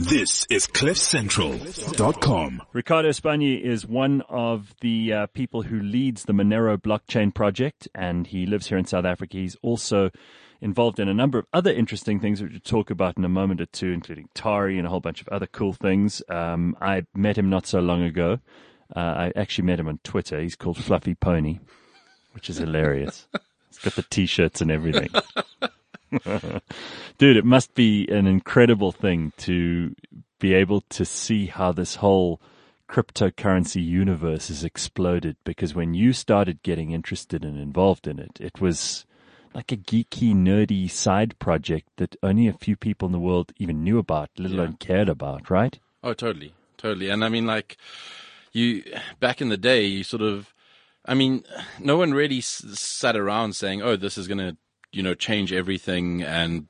This is CliffCentral.com. Ricardo Espana is one of the people who leads the Monero blockchain project, and he lives here in South Africa. He's also involved in a number of other interesting things, which we'll talk about in a moment or two, including Tari and a whole bunch of other cool things. I met him not so long ago. I actually met him on Twitter. He's called Fluffy Pony, which is hilarious. He's got the T-shirts and everything. Dude, it must be an incredible thing to be able to see how this whole cryptocurrency universe has exploded, because when you started getting interested and involved in it, it was like a geeky, nerdy side project that only a few people in the world even knew about, let alone cared about, right? Oh, totally. And I mean, like, back in the day, you sort of, I mean, no one really sat around saying, oh, this is going to, change everything and,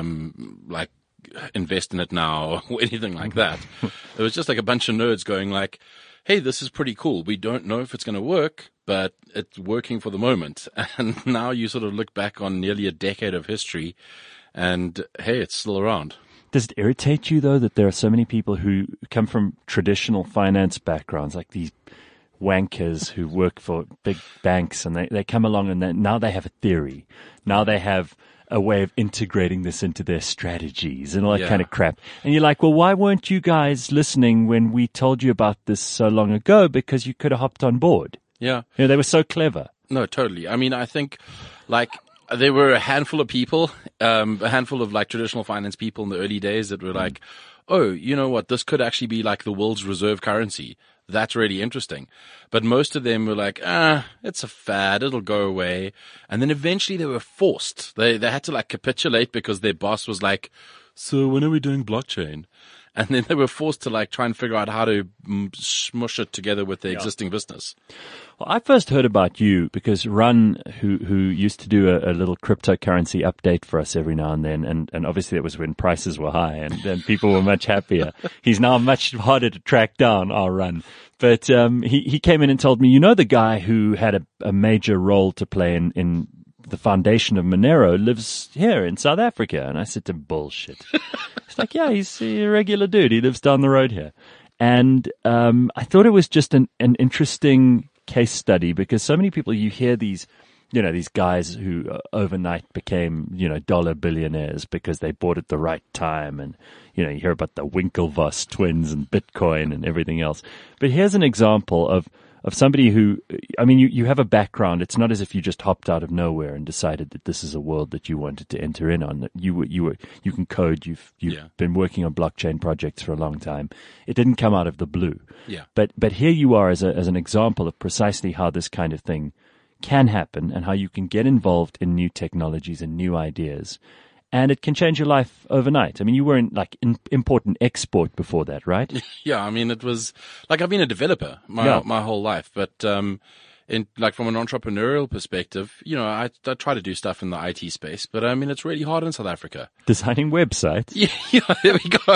like, invest in it now or anything like that. It was just like a bunch of nerds going like, hey, this is pretty cool. We don't know if it's going to work, but it's working for the moment. And now you sort of look back on nearly a decade of history and, hey, it's still around. Does it irritate you, though, that there are so many people who come from traditional finance backgrounds, like these wankers who work for big banks, and they come along and now they have a theory. Now they have a way of integrating this into their strategies and all that kind of crap. And you're like, well, why weren't you guys listening when we told you about this so long ago? Because you could have hopped on board. Yeah. They were so clever. No, totally. I mean, I think like there were a handful of people, a handful of like traditional finance people in the early days that were like, oh, you know what? This could actually be like the world's reserve currency. That's really interesting. But most of them were like, it's a fad. It'll go away. And then eventually they were forced. They had to like capitulate because their boss was like, so when are we doing blockchain? And then they were forced to like try and figure out how to smush it together with their existing business. Well, I first heard about you because Run, who used to do a little cryptocurrency update for us every now and then, and obviously it was when prices were high and people were much happier. He's now much harder to track down, our Run. But he came in and told me, the guy who had a major role to play in the foundation of Monero lives here in South Africa. And I said to him, bullshit. He's like, yeah, he's a regular dude. He lives down the road here. And I thought it was just an interesting case study, because so many people, you hear these, these guys who overnight became, dollar billionaires because they bought at the right time. And, you hear about the Winklevoss twins and Bitcoin and everything else. But here's an example of somebody who, I mean, you have a background. It's not as if you just hopped out of nowhere and decided that this is a world that you wanted to enter in on. That you can code. You've been working on blockchain projects for a long time. It didn't come out of the blue. Yeah. But here you are as an example of precisely how this kind of thing can happen and how you can get involved in new technologies and new ideas. And it can change your life overnight. I mean, you weren't like import and export before that, right? Yeah, I mean, it was like I've been a developer my whole life, but in like from an entrepreneurial perspective, I try to do stuff in the IT space, but I mean, it's really hard in South Africa. Designing websites. Yeah, there we go.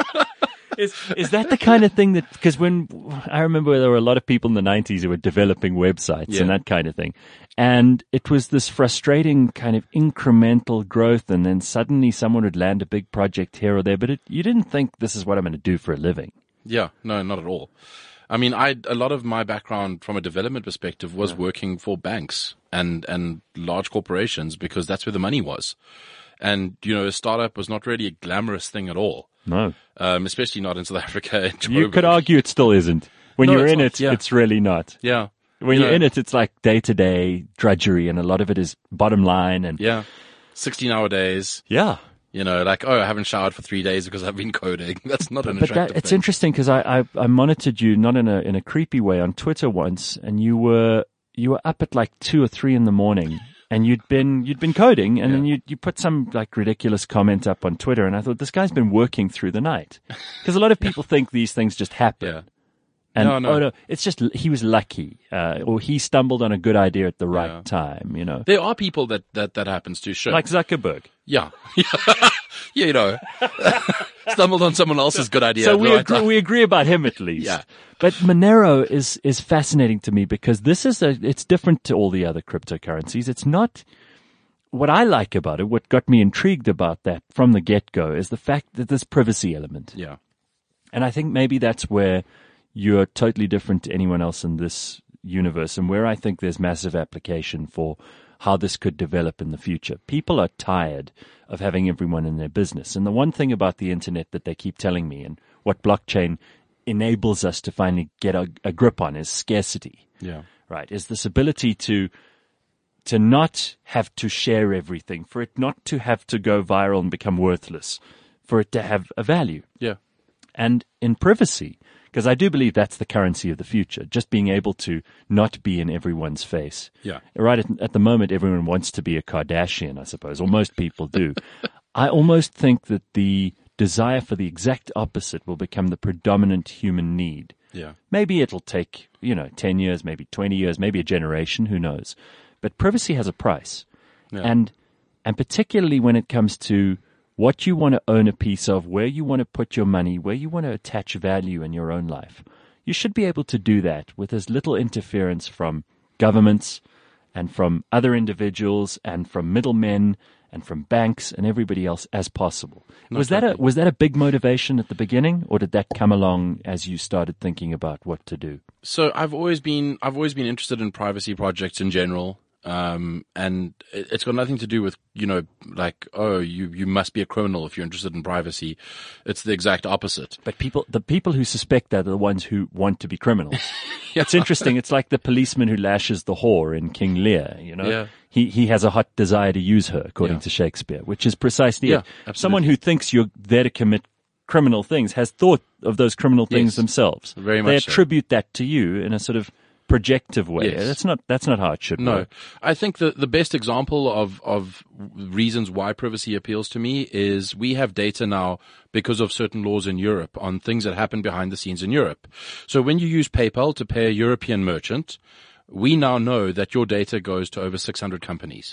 Is that the kind of thing that, because when I remember there were a lot of people in the 90s who were developing websites and that kind of thing. And it was this frustrating kind of incremental growth. And then suddenly someone would land a big project here or there, but you didn't think this is what I'm going to do for a living. Yeah, no, not at all. I mean, a lot of my background from a development perspective was working for banks and large corporations, because that's where the money was. And, a startup was not really a glamorous thing at all. No. Especially not in South Africa. You could argue it still isn't. When you're in it, it's really not. Yeah. When you're in it, it's like day-to-day drudgery, and a lot of it is bottom line. And 16-hour days. Yeah. Like, I haven't showered for 3 days because I've been coding. That's not an attractive thing. It's interesting because I monitored you, not in a creepy way, on Twitter once, and you were up at like 2 or 3 in the morning. And you'd been coding, and then you put some like ridiculous comment up on Twitter, and I thought, this guy's been working through the night, because a lot of people think these things just happen. Yeah. And no, it's just he was lucky, or he stumbled on a good idea at the right time. There are people that happens to, sure. Like Zuckerberg. Yeah. Stumbled on someone else's good idea. So we agree about him at least. Yeah. But Monero is fascinating to me because it's different to all the other cryptocurrencies. It's not what I like about it, what got me intrigued about that from the get-go, is the fact that this privacy element. Yeah. And I think maybe that's where you're totally different to anyone else in this universe, and where I think there's massive application for how this could develop in the future. People are tired of having everyone in their business. And the one thing about the internet that they keep telling me, and what blockchain enables us to finally get a grip on, is scarcity. Yeah. Right? Is this ability to not have to share everything, for it not to have to go viral and become worthless, for it to have a value. Yeah. And in privacy, because I do believe that's the currency of the future, just being able to not be in everyone's face. Yeah. Right at the moment, everyone wants to be a Kardashian, I suppose, or most people do. I almost think that the desire for the exact opposite will become the predominant human need. Yeah. Maybe it'll take, 10 years, maybe 20 years, maybe a generation, who knows. But privacy has a price. Yeah. And particularly when it comes to what you want to own a piece of, where you want to put your money, where you want to attach value in your own life, you should be able to do that with as little interference from governments and from other individuals and from middlemen and from banks and everybody else as possible. Was that a big motivation at the beginning, or did that come along as you started thinking about what to do? So I've always been interested in privacy projects in general. And it's got nothing to do with, you must be a criminal if you're interested in privacy. It's the exact opposite. But the people who suspect that are the ones who want to be criminals. Yeah. It's interesting. It's like the policeman who lashes the whore in King Lear, Yeah. He has a hot desire to use her, according to Shakespeare, which is precisely it. Absolutely. Someone who thinks you're there to commit criminal things has thought of those criminal things themselves. Very much They so. attribute that to you in a sort of projective way. Yes. That's not how it should No, work. I think the best example of reasons why privacy appeals to me is we have data now because of certain laws in Europe on things that happen behind the scenes in Europe. So when you use PayPal to pay a European merchant, we now know that your data goes to over 600 companies.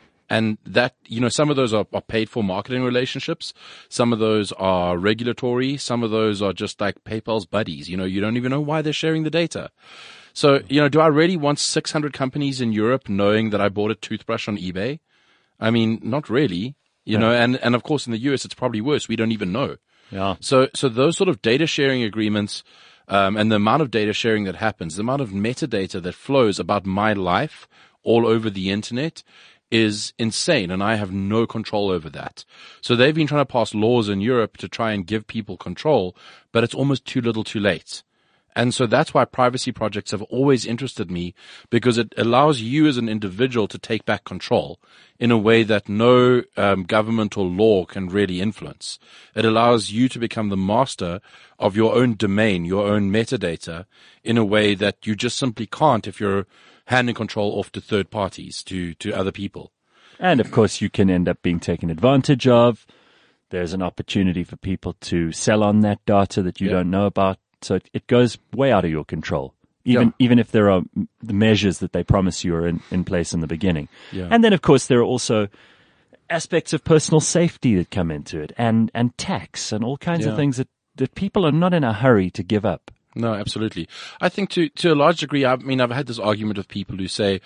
And that, some of those are paid for marketing relationships. Some of those are regulatory. Some of those are just like PayPal's buddies. You don't even know why they're sharing the data. So, do I really want 600 companies in Europe knowing that I bought a toothbrush on eBay? I mean, not really, and of course in the US it's probably worse. We don't even know. Yeah. So those sort of data sharing agreements, and the amount of data sharing that happens, the amount of metadata that flows about my life all over the internet is insane, and I have no control over that. So they've been trying to pass laws in Europe to try and give people control, but it's almost too little too late. And so that's why privacy projects have always interested me, because it allows you as an individual to take back control in a way that no government or law can really influence. It allows you to become the master of your own domain, your own metadata, in a way that you just simply can't if you're handing control off to third parties, to other people. And of course you can end up being taken advantage of. There's an opportunity for people to sell on that data that you don't know about. So it goes way out of your control, even if there are the measures that they promise you are in place in the beginning. Yeah. And then, of course, there are also aspects of personal safety that come into it, and tax and all kinds of things that people are not in a hurry to give up. No, absolutely. I think to a large degree, I've had this argument of people who say,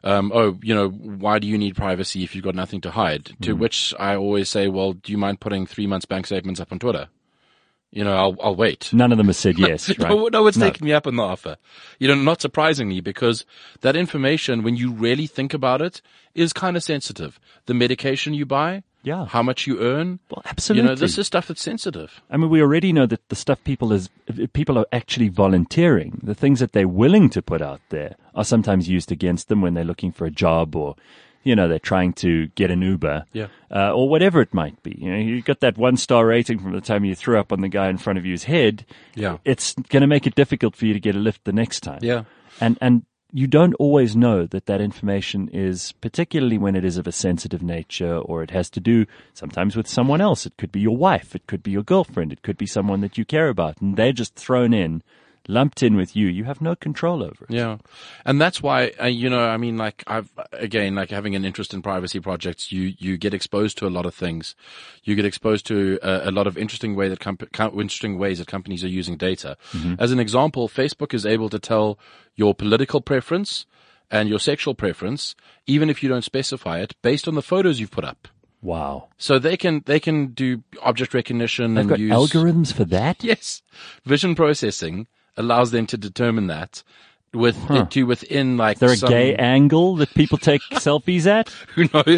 why do you need privacy if you've got nothing to hide? To which I always say, well, do you mind putting 3 months bank statements up on Twitter? I'll wait. None of them have said yes, right? No one's taking me up on the offer. Not surprisingly, because that information, when you really think about it, is kind of sensitive. The medication you buy, how much you earn. Well, absolutely. This is stuff that's sensitive. I mean, we already know that the stuff people are actually volunteering. The things that they're willing to put out there are sometimes used against them when they're looking for a job, or they're trying to get an Uber, or whatever it might be. You got that 1-star rating from the time you threw up on the guy in front of you's head. Yeah. It's going to make it difficult for you to get a lift the next time. Yeah. And you don't always know that information is, particularly when it is of a sensitive nature, or it has to do sometimes with someone else. It could be your wife. It could be your girlfriend. It could be someone that you care about, and they're just thrown in, lumped in with you. You have no control over it. Yeah. And that's why, having an interest in privacy projects, you get exposed to a lot of things. You get exposed to a lot of interesting ways that companies are using data. Mm-hmm. As an example, Facebook is able to tell your political preference and your sexual preference, even if you don't specify it, based on the photos you've put up. Wow. So they can do object recognition They've and got use algorithms for that? Yes. Vision processing allows them to determine that within like Is there a gay angle that people take selfies at? Who knows?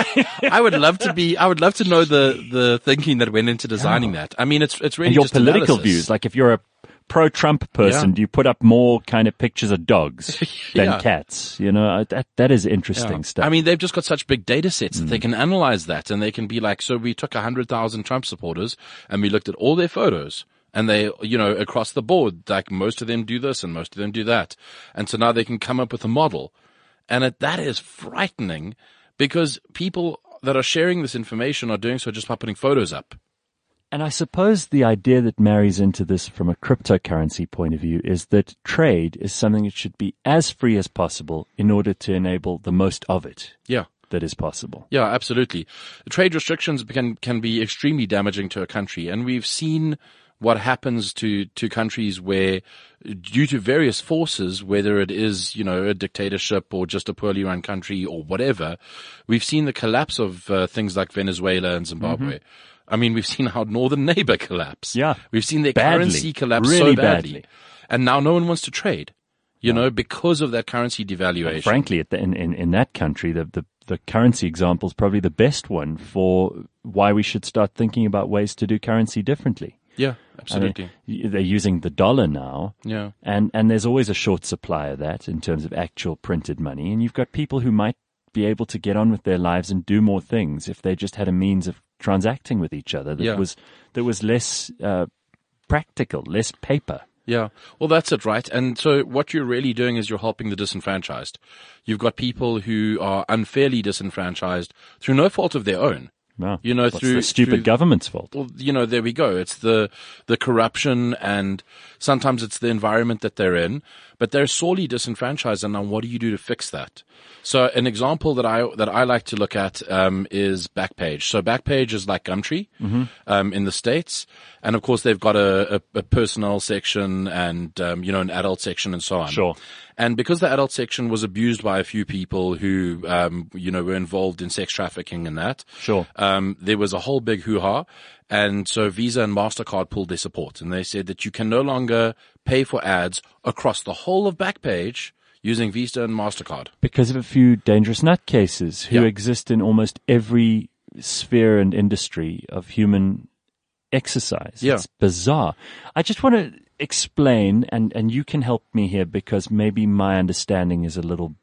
I would love to know the thinking that went into designing that. I mean, it's really And your just political analysis. views. Like if you're a pro-Trump person, do you put up more kind of pictures of dogs than Yeah. cats? You know, that is interesting stuff. I mean, they've just got such big data sets that they can analyze that, and they can be like, so we took 100,000 Trump supporters and we looked at all their photos, and they, across the board, like most of them do this and most of them do that. And so now they can come up with a model. And that is frightening, because people that are sharing this information are doing so just by putting photos up. And I suppose the idea that marries into this from a cryptocurrency point of view is that trade is something that should be as free as possible in order to enable the most of it Yeah. that is possible. Yeah, absolutely. Trade restrictions can be extremely damaging to a country, and we've seen what happens to countries where, due to various forces, whether it is, a dictatorship or just a poorly run country or whatever, we've seen the collapse of things like Venezuela and Zimbabwe. I mean, we've seen our northern neighbor collapse. Yeah. We've seen their Badly. currency collapse Really so badly. badly. And now no one wants to trade, because of that currency devaluation. Frankly, in that country, the currency example is probably the best one for why we should start thinking about ways to do currency differently. Yeah, absolutely. I mean, they're using the dollar now. Yeah. And there's always a short supply of that in terms of actual printed money. And you've got people who might be able to get on with their lives and do more things if they just had a means of transacting with each other that was less practical, less paper. Yeah. Well, that's it, right? And so what you're really doing is you're helping the disenfranchised. You've got people who are unfairly disenfranchised through no fault of their own. Wow. What's the stupid government's fault? Well, there we go. It's the corruption, and sometimes it's the environment that they're in, but they're sorely disenfranchised. And now what do you do to fix that? So an example that I like to look at, is Backpage. So Backpage is like Gumtree, in the States. And of course they've got a personnel section and, an adult section and so on. Sure. And because the adult section was abused by a few people who, were involved in sex trafficking and that. Sure. There was a whole big hoo-ha. And so Visa and MasterCard pulled their support, and they said that you can no longer pay for ads across the whole of Backpage using Visa and MasterCard. Because of a few dangerous nutcases who exist in almost every sphere and industry of human exercise. Yeah. It's bizarre. I just want to explain, and you can help me here because maybe my understanding is a little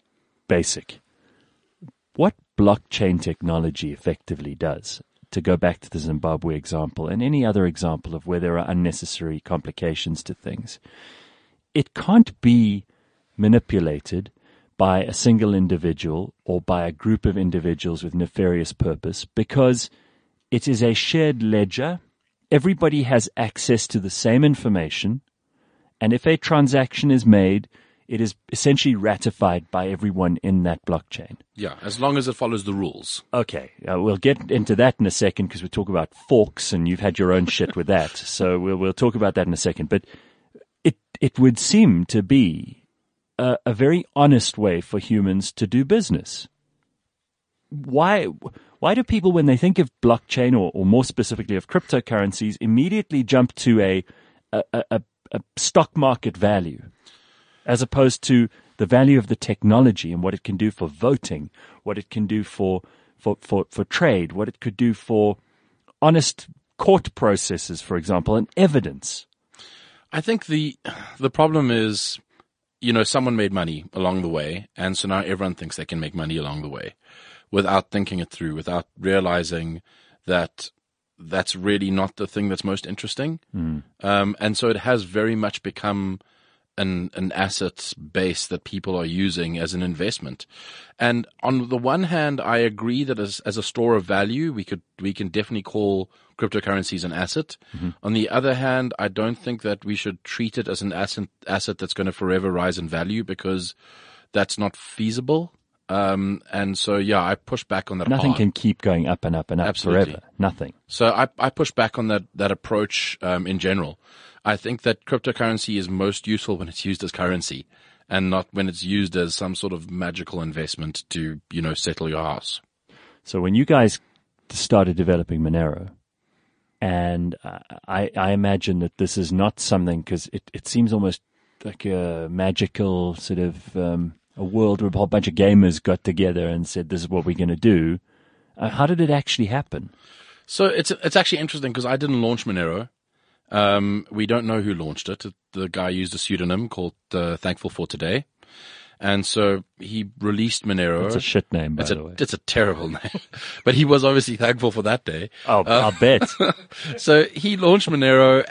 basic. What blockchain technology effectively does, to go back to the Zimbabwe example and any other example of where there are unnecessary complications to things, it can't be manipulated by a single individual or by a group of individuals with nefarious purpose, because it is a shared ledger. Everybody has access to the same information, and if a transaction is made, it is essentially ratified by everyone in that blockchain. Yeah, as long as it follows the rules. Okay, we'll get into that in a second because we talk about forks, and you've had your own shit with that. So we'll talk about that in a second. But it would seem to be a very honest way for humans to do business. Why do people, when they think of blockchain or more specifically of cryptocurrencies, immediately jump to a stock market value, as opposed to the value of the technology and what it can do for voting, what it can do for trade, what it could do for honest court processes, for example, and evidence? I think the problem is, someone made money along the way, and so now everyone thinks they can make money along the way without thinking it through, without realizing that that's really not the thing that's most interesting. And so it has very much become an asset base that people are using as an investment. And on the one hand, I agree that as a store of value, we can definitely call cryptocurrencies an asset. On the other hand, I don't think that we should treat it as an asset that's going to forever rise in value, because that's not feasible. And so, I push back on that. Nothing hard. can keep going up and up and up Absolutely. forever. Nothing. So I push back on that approach in general. I think that cryptocurrency is most useful when it's used as currency. and not when it's used as some sort of magical investment to, settle your house. So when you guys started developing Monero, and I imagine that this is not something, because it seems almost like a magical sort of a world where a whole bunch of gamers got together and said, this is what we're going to do. How did it actually happen? So it's actually interesting because I didn't launch Monero. We don't know who launched it. The guy used a pseudonym called Thankful for Today. And so he released Monero. It's a shit name, by the way. It's a terrible name. But he was obviously thankful for that day. Oh, I'll bet. So he launched Monero,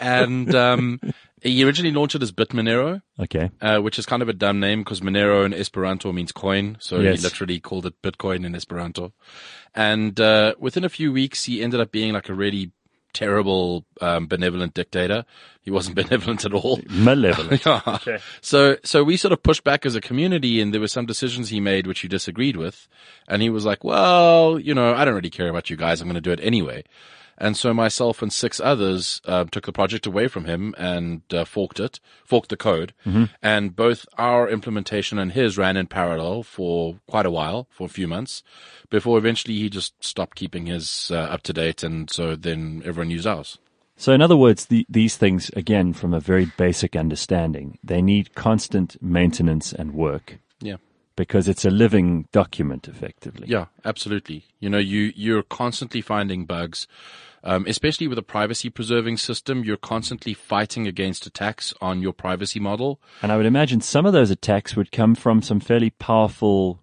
and he originally launched it as BitMonero. Okay. Which is kind of a dumb name because Monero in Esperanto means coin. So Yes. he literally called it Bitcoin in Esperanto. And within a few weeks, he ended up being like a really terrible, benevolent dictator. He wasn't benevolent at all. Malevolent. Yeah. Okay. So we sort of pushed back as a community, and there were some decisions he made which he disagreed with. And he was like, well, I don't really care about you guys. I'm going to do it anyway. And so myself and 6 others took the project away from him and forked the code. Mm-hmm. And both our implementation and his ran in parallel for quite a while, for a few months, before eventually he just stopped keeping his up to date. And so then everyone used ours. So in other words, these things, again, from a very basic understanding, they need constant maintenance and work. Yeah. Because it's a living document, effectively. Yeah, absolutely. You're constantly finding bugs. Especially with a privacy preserving system, you're constantly fighting against attacks on your privacy model. And I would imagine some of those attacks would come from some fairly powerful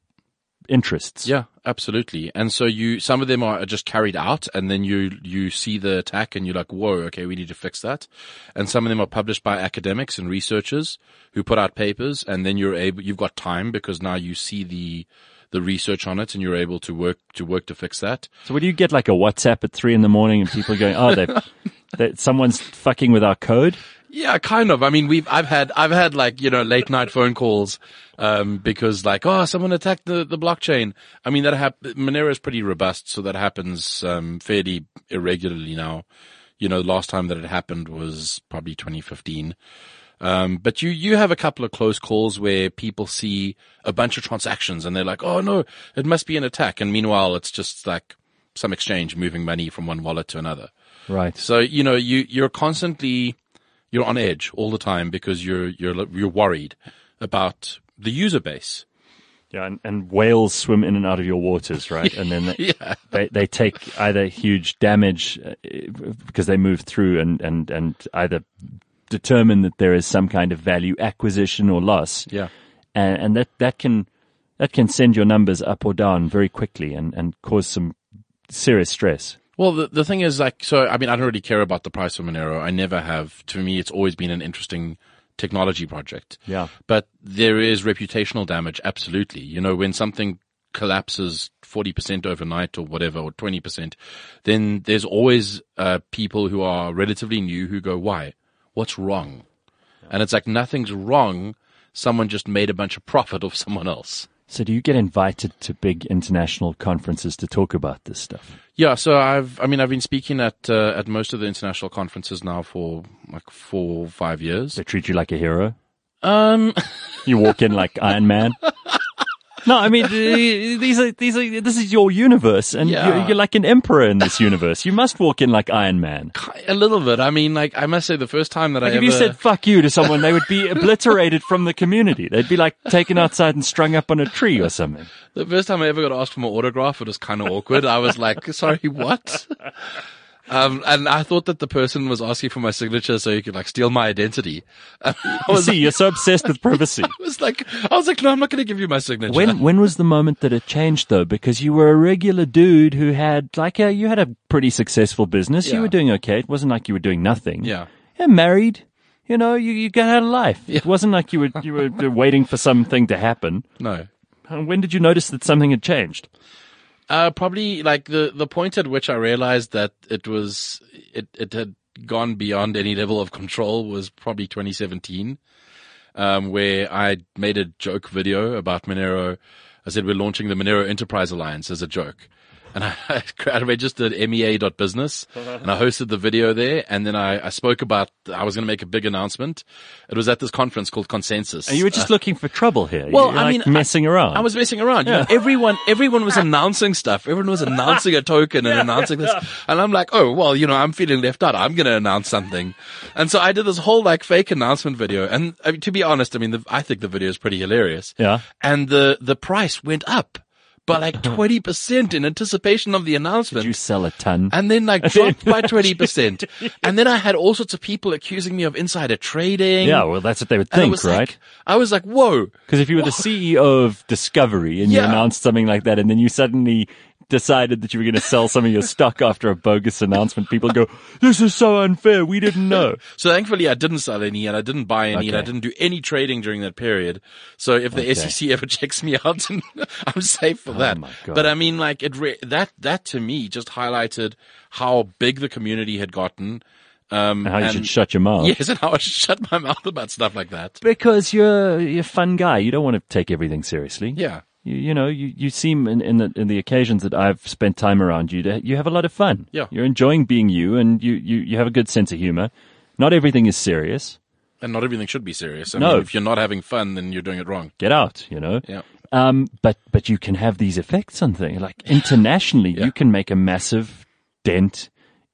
interests. Yeah, absolutely. And so some of them are just carried out, and then you see the attack and you're like, whoa, okay, we need to fix that. And some of them are published by academics and researchers who put out papers, and then you've got time because now you see the research on it and you're able to work to fix that. So would you get like a WhatsApp at 3 a.m. and people going, oh, someone's fucking with our code? Yeah, kind of. I mean, I've had like, late night phone calls, because like, oh, someone attacked the blockchain. I mean, Monero is pretty robust, so that happens, fairly irregularly now. The last time that it happened was probably 2015. But you have a couple of close calls where people see a bunch of transactions and they're like, oh no, it must be an attack. And meanwhile, it's just like some exchange moving money from one wallet to another. Right. So, you're constantly, you're on edge all the time because you're worried about the user base. Yeah. And whales swim in and out of your waters, right? And then Yeah. they take either huge damage because they move through and either determine that there is some kind of value acquisition or loss. Yeah. And that can send your numbers up or down very quickly and cause some serious stress. Well, the thing is like, so, I mean, I don't really care about the price of Monero. I never have. To me, it's always been an interesting technology project. Yeah. But there is reputational damage. Absolutely. When something collapses 40% overnight or whatever, or 20%, then there's always, people who are relatively new who go, why? What's wrong? And it's like, nothing's wrong. Someone just made a bunch of profit off someone else. So do you get invited to big international conferences to talk about this stuff? Yeah. So I've been speaking at most of the international conferences now for like 4 or 5 years. They treat you like a hero? You walk in like Iron Man? No, I mean, this is your universe, and Yeah. you're like an emperor in this universe. You must walk in like Iron Man. A little bit. I mean, like, I must say the first time that Like I if ever... you said fuck you to someone, they would be obliterated from the community. They'd be like taken outside and strung up on a tree or something. The first time I ever got asked for my autograph, it was kind of awkward. I was like, sorry, what? And I thought that the person was asking for my signature so he could like steal my identity. You're so obsessed with privacy. I was like, no, I'm not going to give you my signature. When was the moment that it changed though? Because you were a regular dude who had you had a pretty successful business. Yeah. You were doing okay. It wasn't like you were doing nothing. Yeah. You're married. You got out of life. Yeah. It wasn't like you were waiting for something to happen. No. When did you notice that something had changed? Probably like the point at which I realized that it had gone beyond any level of control was probably 2017, where I made a joke video about Monero. I said, we're launching the Monero Enterprise Alliance as a joke. and I registered MEA.business, and I hosted the video there, and then I spoke about, I was going to make a big announcement. It was at this conference called Consensus. And you were just looking for trouble here. Well, You're I like mean, messing around. I was messing around. You know, everyone was announcing stuff. Everyone was announcing a token and announcing this. And I'm like, oh, well, you know, I'm feeling left out. I'm going to announce something. And so I did this whole like fake announcement video. And I mean, to be honest, I mean, I think the video is pretty hilarious. Yeah. And the price went up by like 20% in anticipation of the announcement. Did you sell a ton? And then like dropped by 20%. And then I had all sorts of people accusing me of insider trading. Yeah, well, that's what they would And think, right? I was like, whoa. Because if you were the CEO of Discovery and you Yeah. announced something like that, and then you suddenly decided that you were going to sell some of your stock after a bogus announcement, people go, this is so unfair. We didn't know. So thankfully I didn't sell any and I didn't buy any and I Okay. didn't do any trading during that period. So if the SEC ever checks me out, I'm safe for that. my God. But I mean, like that to me just highlighted how big the community had gotten. And how you should shut your mouth. Yes, and how I should shut my mouth about stuff like that. Because you're a fun guy. You don't want to take everything seriously. Yeah. You know, you seem in the occasions that I've spent time around you, you have a lot of fun. Yeah. You're enjoying being you, and you have a good sense of humor. Not everything is serious. And not everything should be serious. I No. mean, if you're not having fun, then you're doing it wrong. Get out, you know. Yeah. But you can have these effects on things. Like internationally, Yeah. you can make a massive dent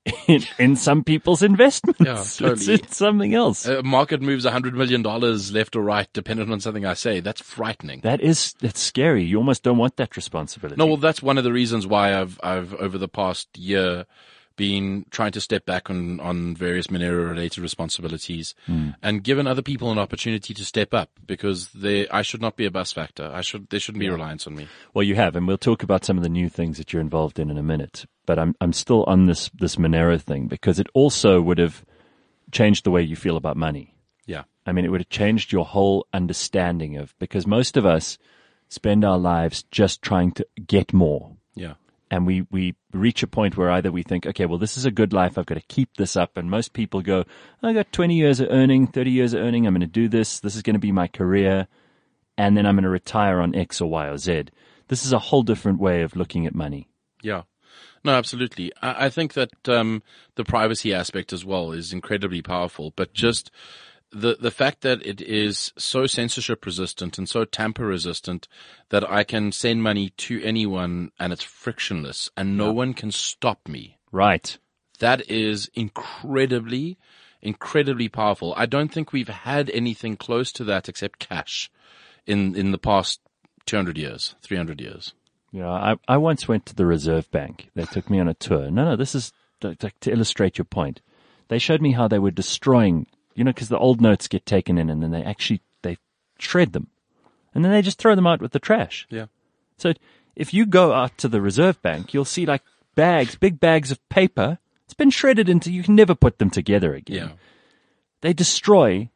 in some people's investments. Yeah, totally. It's something else. Market moves $100 million left or right, depending on something I say. That's frightening. That's scary. You almost don't want that responsibility. No, well, that's one of the reasons why I've over the past year been trying to step back on various Monero-related responsibilities and given other people an opportunity to step up because I should not be a bus factor. There shouldn't be reliance on me. Well, you have, and we'll talk about some of the new things that you're involved in a minute. But I'm still on this Monero thing because it also would have changed the way you feel about money. Yeah. I mean, it would have changed your whole understanding of, because most of us spend our lives just trying to get more. Yeah. And we reach a point where either we think, okay, well, this is a good life. I've got to keep this up. And most people go, I got 20 years of earning, 30 years of earning. I'm going to do this. This is going to be my career. And then I'm going to retire on X or Y or Z. This is a whole different way of looking at money. Yeah. No, absolutely. I think that the privacy aspect as well is incredibly powerful, but just the fact that it is so censorship resistant and so tamper resistant that I can send money to anyone and it's frictionless and no one can stop me. Right. That is incredibly, incredibly powerful. I don't think we've had anything close to that except cash in the past 200 years, 300 years. Yeah, I once went to the Reserve Bank. They took me on a tour. No, this is to illustrate your point. They showed me how they were destroying, because the old notes get taken in and then they shred them. And then they just throw them out with the trash. Yeah. So if you go out to the Reserve Bank, you'll see like big bags of paper. It's been shredded into, you can never put them together again. Yeah. They destroy,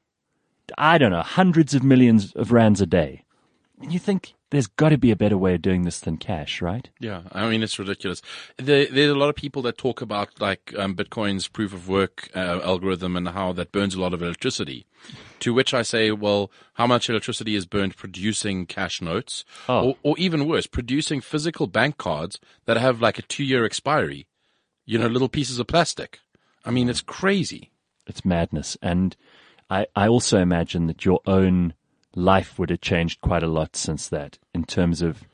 I don't know, hundreds of millions of rands a day. And you think there's got to be a better way of doing this than cash, right? Yeah, I mean, it's ridiculous. There's a lot of people that talk about like Bitcoin's proof of work algorithm and how that burns a lot of electricity. To which I say, well, how much electricity is burned producing cash notes? Oh. Or even worse, producing physical bank cards that have like a 2-year expiry, little pieces of plastic. I mean, it's crazy. It's madness. And I also imagine that your own life would have changed quite a lot since that in terms of,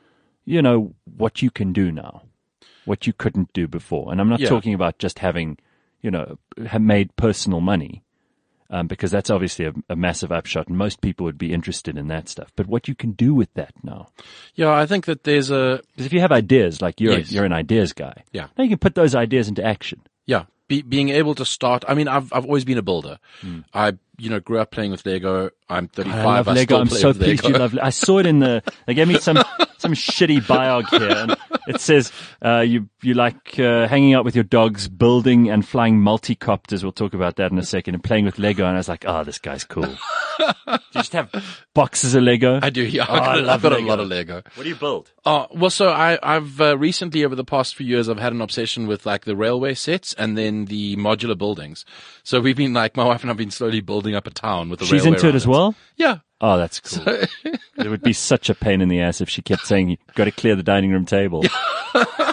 what you can do now, what you couldn't do before. And I'm not talking about just having, have made personal money, because that's obviously a massive upshot and most people would be interested in that stuff. But what you can do with that now. Yeah, I think that there's Because if you have ideas, like Yes. you're an ideas guy. Yeah. Now you can put those ideas into action. Yeah. Being able to start. I mean, I've always been a builder. I, grew up playing with Lego. I'm 35. I love I Lego. still I'm play so with pleased Lego. you love. I saw it they gave me some shitty biog here, and it says you like hanging out with your dogs, building and flying multicopters. We'll talk about that in a second. And playing with Lego, and I was like, oh, this guy's cool. Do you just have boxes of Lego? I do. Yeah, I love I've got Lego. a lot of Lego. What do you build? Well, so I've recently over the past few years, I've had an obsession with like the railway sets and then the modular buildings. So we've been like, my wife and I've been slowly building up a town with the She's railway into it around as well? Yeah. Oh, that's cool. It would be such a pain in the ass if she kept saying, you've got to clear the dining room table.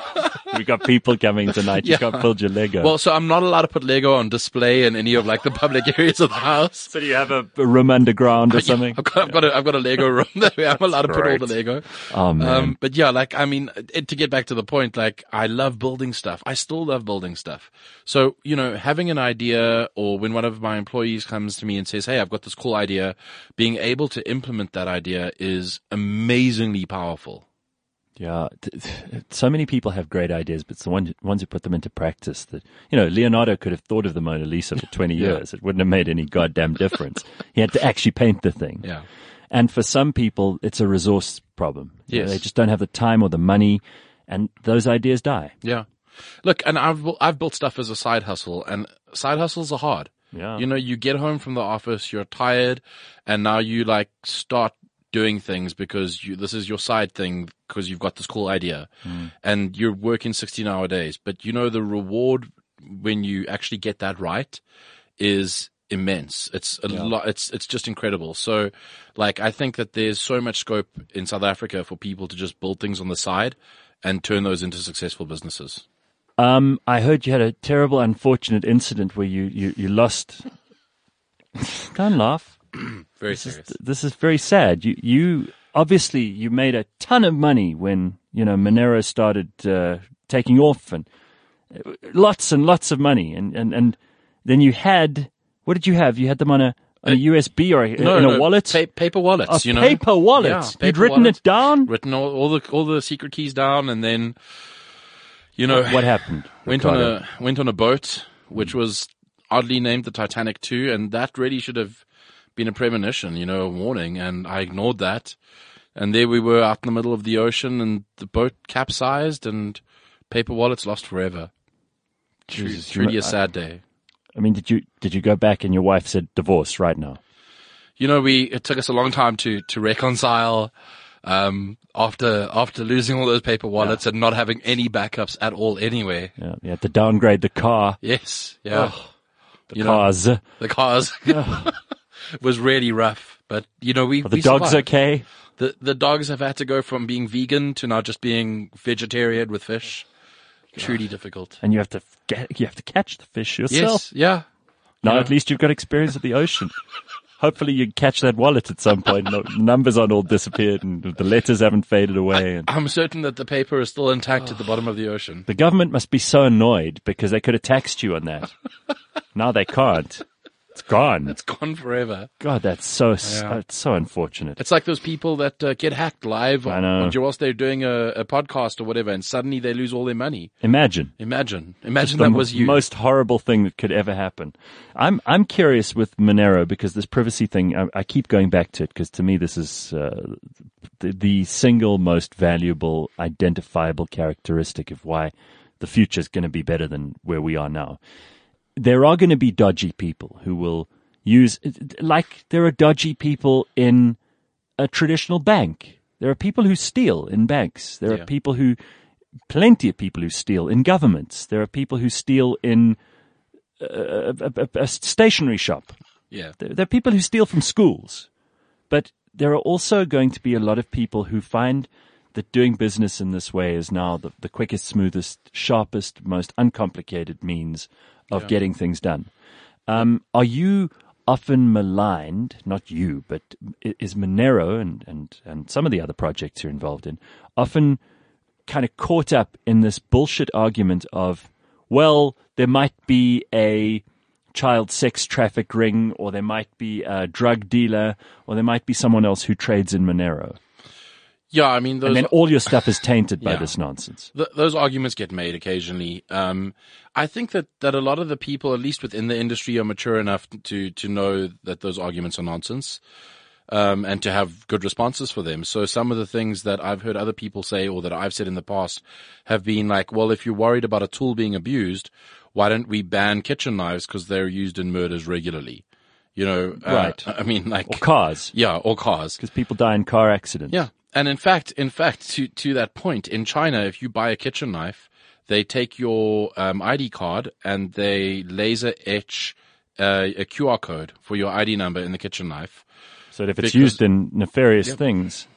We got people coming tonight. You can't build your Lego. Well, so I'm not allowed to put Lego on display in any of like the public areas of the house. So do you have a room underground or something? I've got a Lego room that I'm allowed to put all the Lego. Oh man. But yeah, like, I mean, to get back to the point, like, I love building stuff. I still love building stuff. So, having an idea, or when one of my employees comes to me and says, hey, I've got this cool idea, being able to implement that idea is amazingly powerful. Yeah, so many people have great ideas, but it's the ones who put them into practice that, Leonardo could have thought of the Mona Lisa for 20 years. It wouldn't have made any goddamn difference. He had to actually paint the thing. Yeah. And for some people, it's a resource problem. Yes. They just don't have the time or the money, and those ideas die. Yeah. Look, and I've built stuff as a side hustle, and side hustles are hard. Yeah. You get home from the office, you're tired, and now you like start doing things because this is your side thing because you've got this cool idea, and you're working 16-hour days. But the reward when you actually get that right is immense. It's a lot. It's just incredible. So, like, I think that there's so much scope in South Africa for people to just build things on the side and turn those into successful businesses. I heard you had a terrible, unfortunate incident where you lost. Don't laugh. Very serious. This is very sad. You obviously you made a ton of money when Monero started taking off, and lots and lots of money, and then you had, what did you have? You had them on a USB or in a wallet? Paper wallets. Paper wallet. Yeah, You'd written it down. Written all the secret keys down, and then what happened? Went on a boat which was oddly named the Titanic 2, and that really should have been a premonition, a warning, and I ignored that. And there we were out in the middle of the ocean, and the boat capsized, and paper wallets lost forever. It's really a sad day. I mean, did you go back and your wife said divorce right now? It took us a long time to reconcile, after losing all those paper wallets and not having any backups at all anyway. Yeah, you had to downgrade the car. Yes, yeah. Oh, the cars. Was really rough, but we the dogs survived. Okay? The dogs have had to go from being vegan to now just being vegetarian with fish. Truly difficult. And you have to catch the fish yourself. Yes, yeah. Now at least you've got experience of the ocean. Hopefully you catch that wallet at some point. The numbers aren't all disappeared and the letters haven't faded away. I'm certain that the paper is still intact at the bottom of the ocean. The government must be so annoyed because they could have taxed you on that. Now they can't. It's gone. It's gone forever. God, that's so unfortunate. It's like those people that get hacked live whilst they're doing a podcast or whatever, and suddenly they lose all their money. Imagine that was you. Most horrible thing that could ever happen. I'm curious with Monero because this privacy thing, I keep going back to it because to me this is the single most valuable, identifiable characteristic of why the future is going to be better than where we are now. There are going to be dodgy people who will use, like there are dodgy people in a traditional bank. There are people who steal in banks. There are plenty of people who steal in governments. There are people who steal in a stationery shop. Yeah. There are people who steal from schools. But there are also going to be a lot of people who find that doing business in this way is now the quickest, smoothest, sharpest, most uncomplicated means of getting things done. Are you often maligned, not you, but is Monero and some of the other projects you're involved in often kind of caught up in this bullshit argument of, well, there might be a child sex traffic ring, or there might be a drug dealer, or there might be someone else who trades in Monero? Yeah, I mean, and then all your stuff is tainted by this nonsense. Those arguments get made occasionally. I think that a lot of the people, at least within the industry, are mature enough to know that those arguments are nonsense, and to have good responses for them. So some of the things that I've heard other people say, or that I've said in the past, have been like, well, if you're worried about a tool being abused, why don't we ban kitchen knives because they're used in murders regularly? Right. I mean, like, or cars. Yeah, or cars. Because people die in car accidents. Yeah. And in fact, to that point, in China, if you buy a kitchen knife, they take your ID card and they laser etch a QR code for your ID number in the kitchen knife. So that if it's used in nefarious things,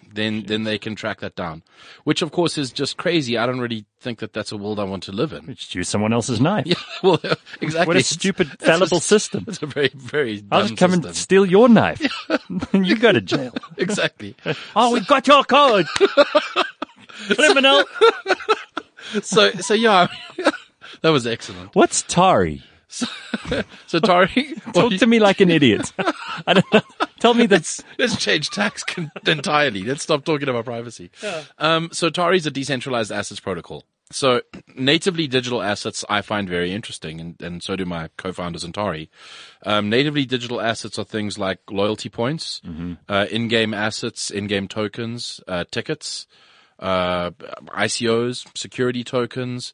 then they can track that down, which of course is just crazy. I don't really think that that's a world I want to live in. Just use someone else's knife. Yeah, well, exactly. What a stupid, fallible system. It's a very, very I'll dumb just come system. and steal your knife. And you go to jail. Exactly. Oh, we got your code. Criminal. So yeah, that was excellent. What's Tari? So Tari, Talk to me like an idiot. I don't know. Tell me that's let's change tax entirely. Let's stop talking about privacy. So Tari is a decentralized assets protocol. So natively digital assets I find very interesting, and so do my co-founders in Tari. Natively digital assets are things like loyalty points, in-game assets, in-game tokens, tickets, ICOs, security tokens,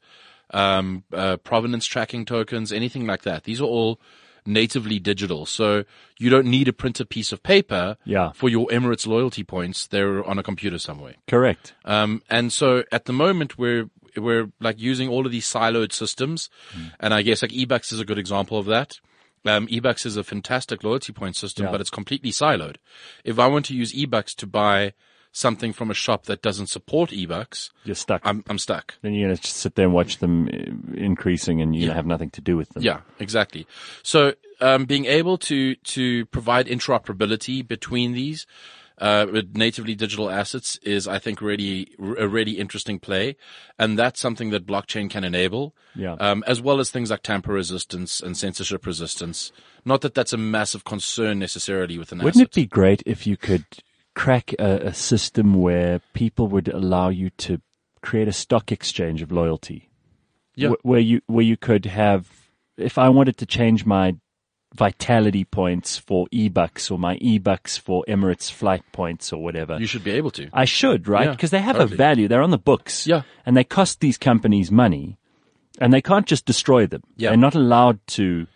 provenance tracking tokens, anything like that. These are all natively digital. So you don't need a printed piece of paper for your Emirates loyalty points. They're on a computer somewhere. correct. And so at the moment we're like using all of these siloed systems. And I guess like eBucks is a good example of that. eBucks is a fantastic loyalty point system, but it's completely siloed. If I want to use eBucks to buy something from a shop that doesn't support eBucks, You're stuck. I'm stuck. Then you're going to just sit there and watch them increasing and you have nothing to do with them. Yeah, exactly. So, being able to provide interoperability between these, with natively digital assets is, I think, a really interesting play. And that's something that blockchain can enable. Yeah. As well as things like tamper resistance and censorship resistance. Not that that's a massive concern necessarily with an Wouldn't asset. it be great if you could crack a system where people would allow you to create a stock exchange of loyalty? Yeah. Where you could have, if I wanted to change my Vitality points for eBucks or my eBucks for Emirates flight points or whatever. You should be able to. I should, right? Yeah, Because they have totally. a value. They're on the books. Yeah. And they cost these companies money. And they can't just destroy them. Yeah. They're not allowed to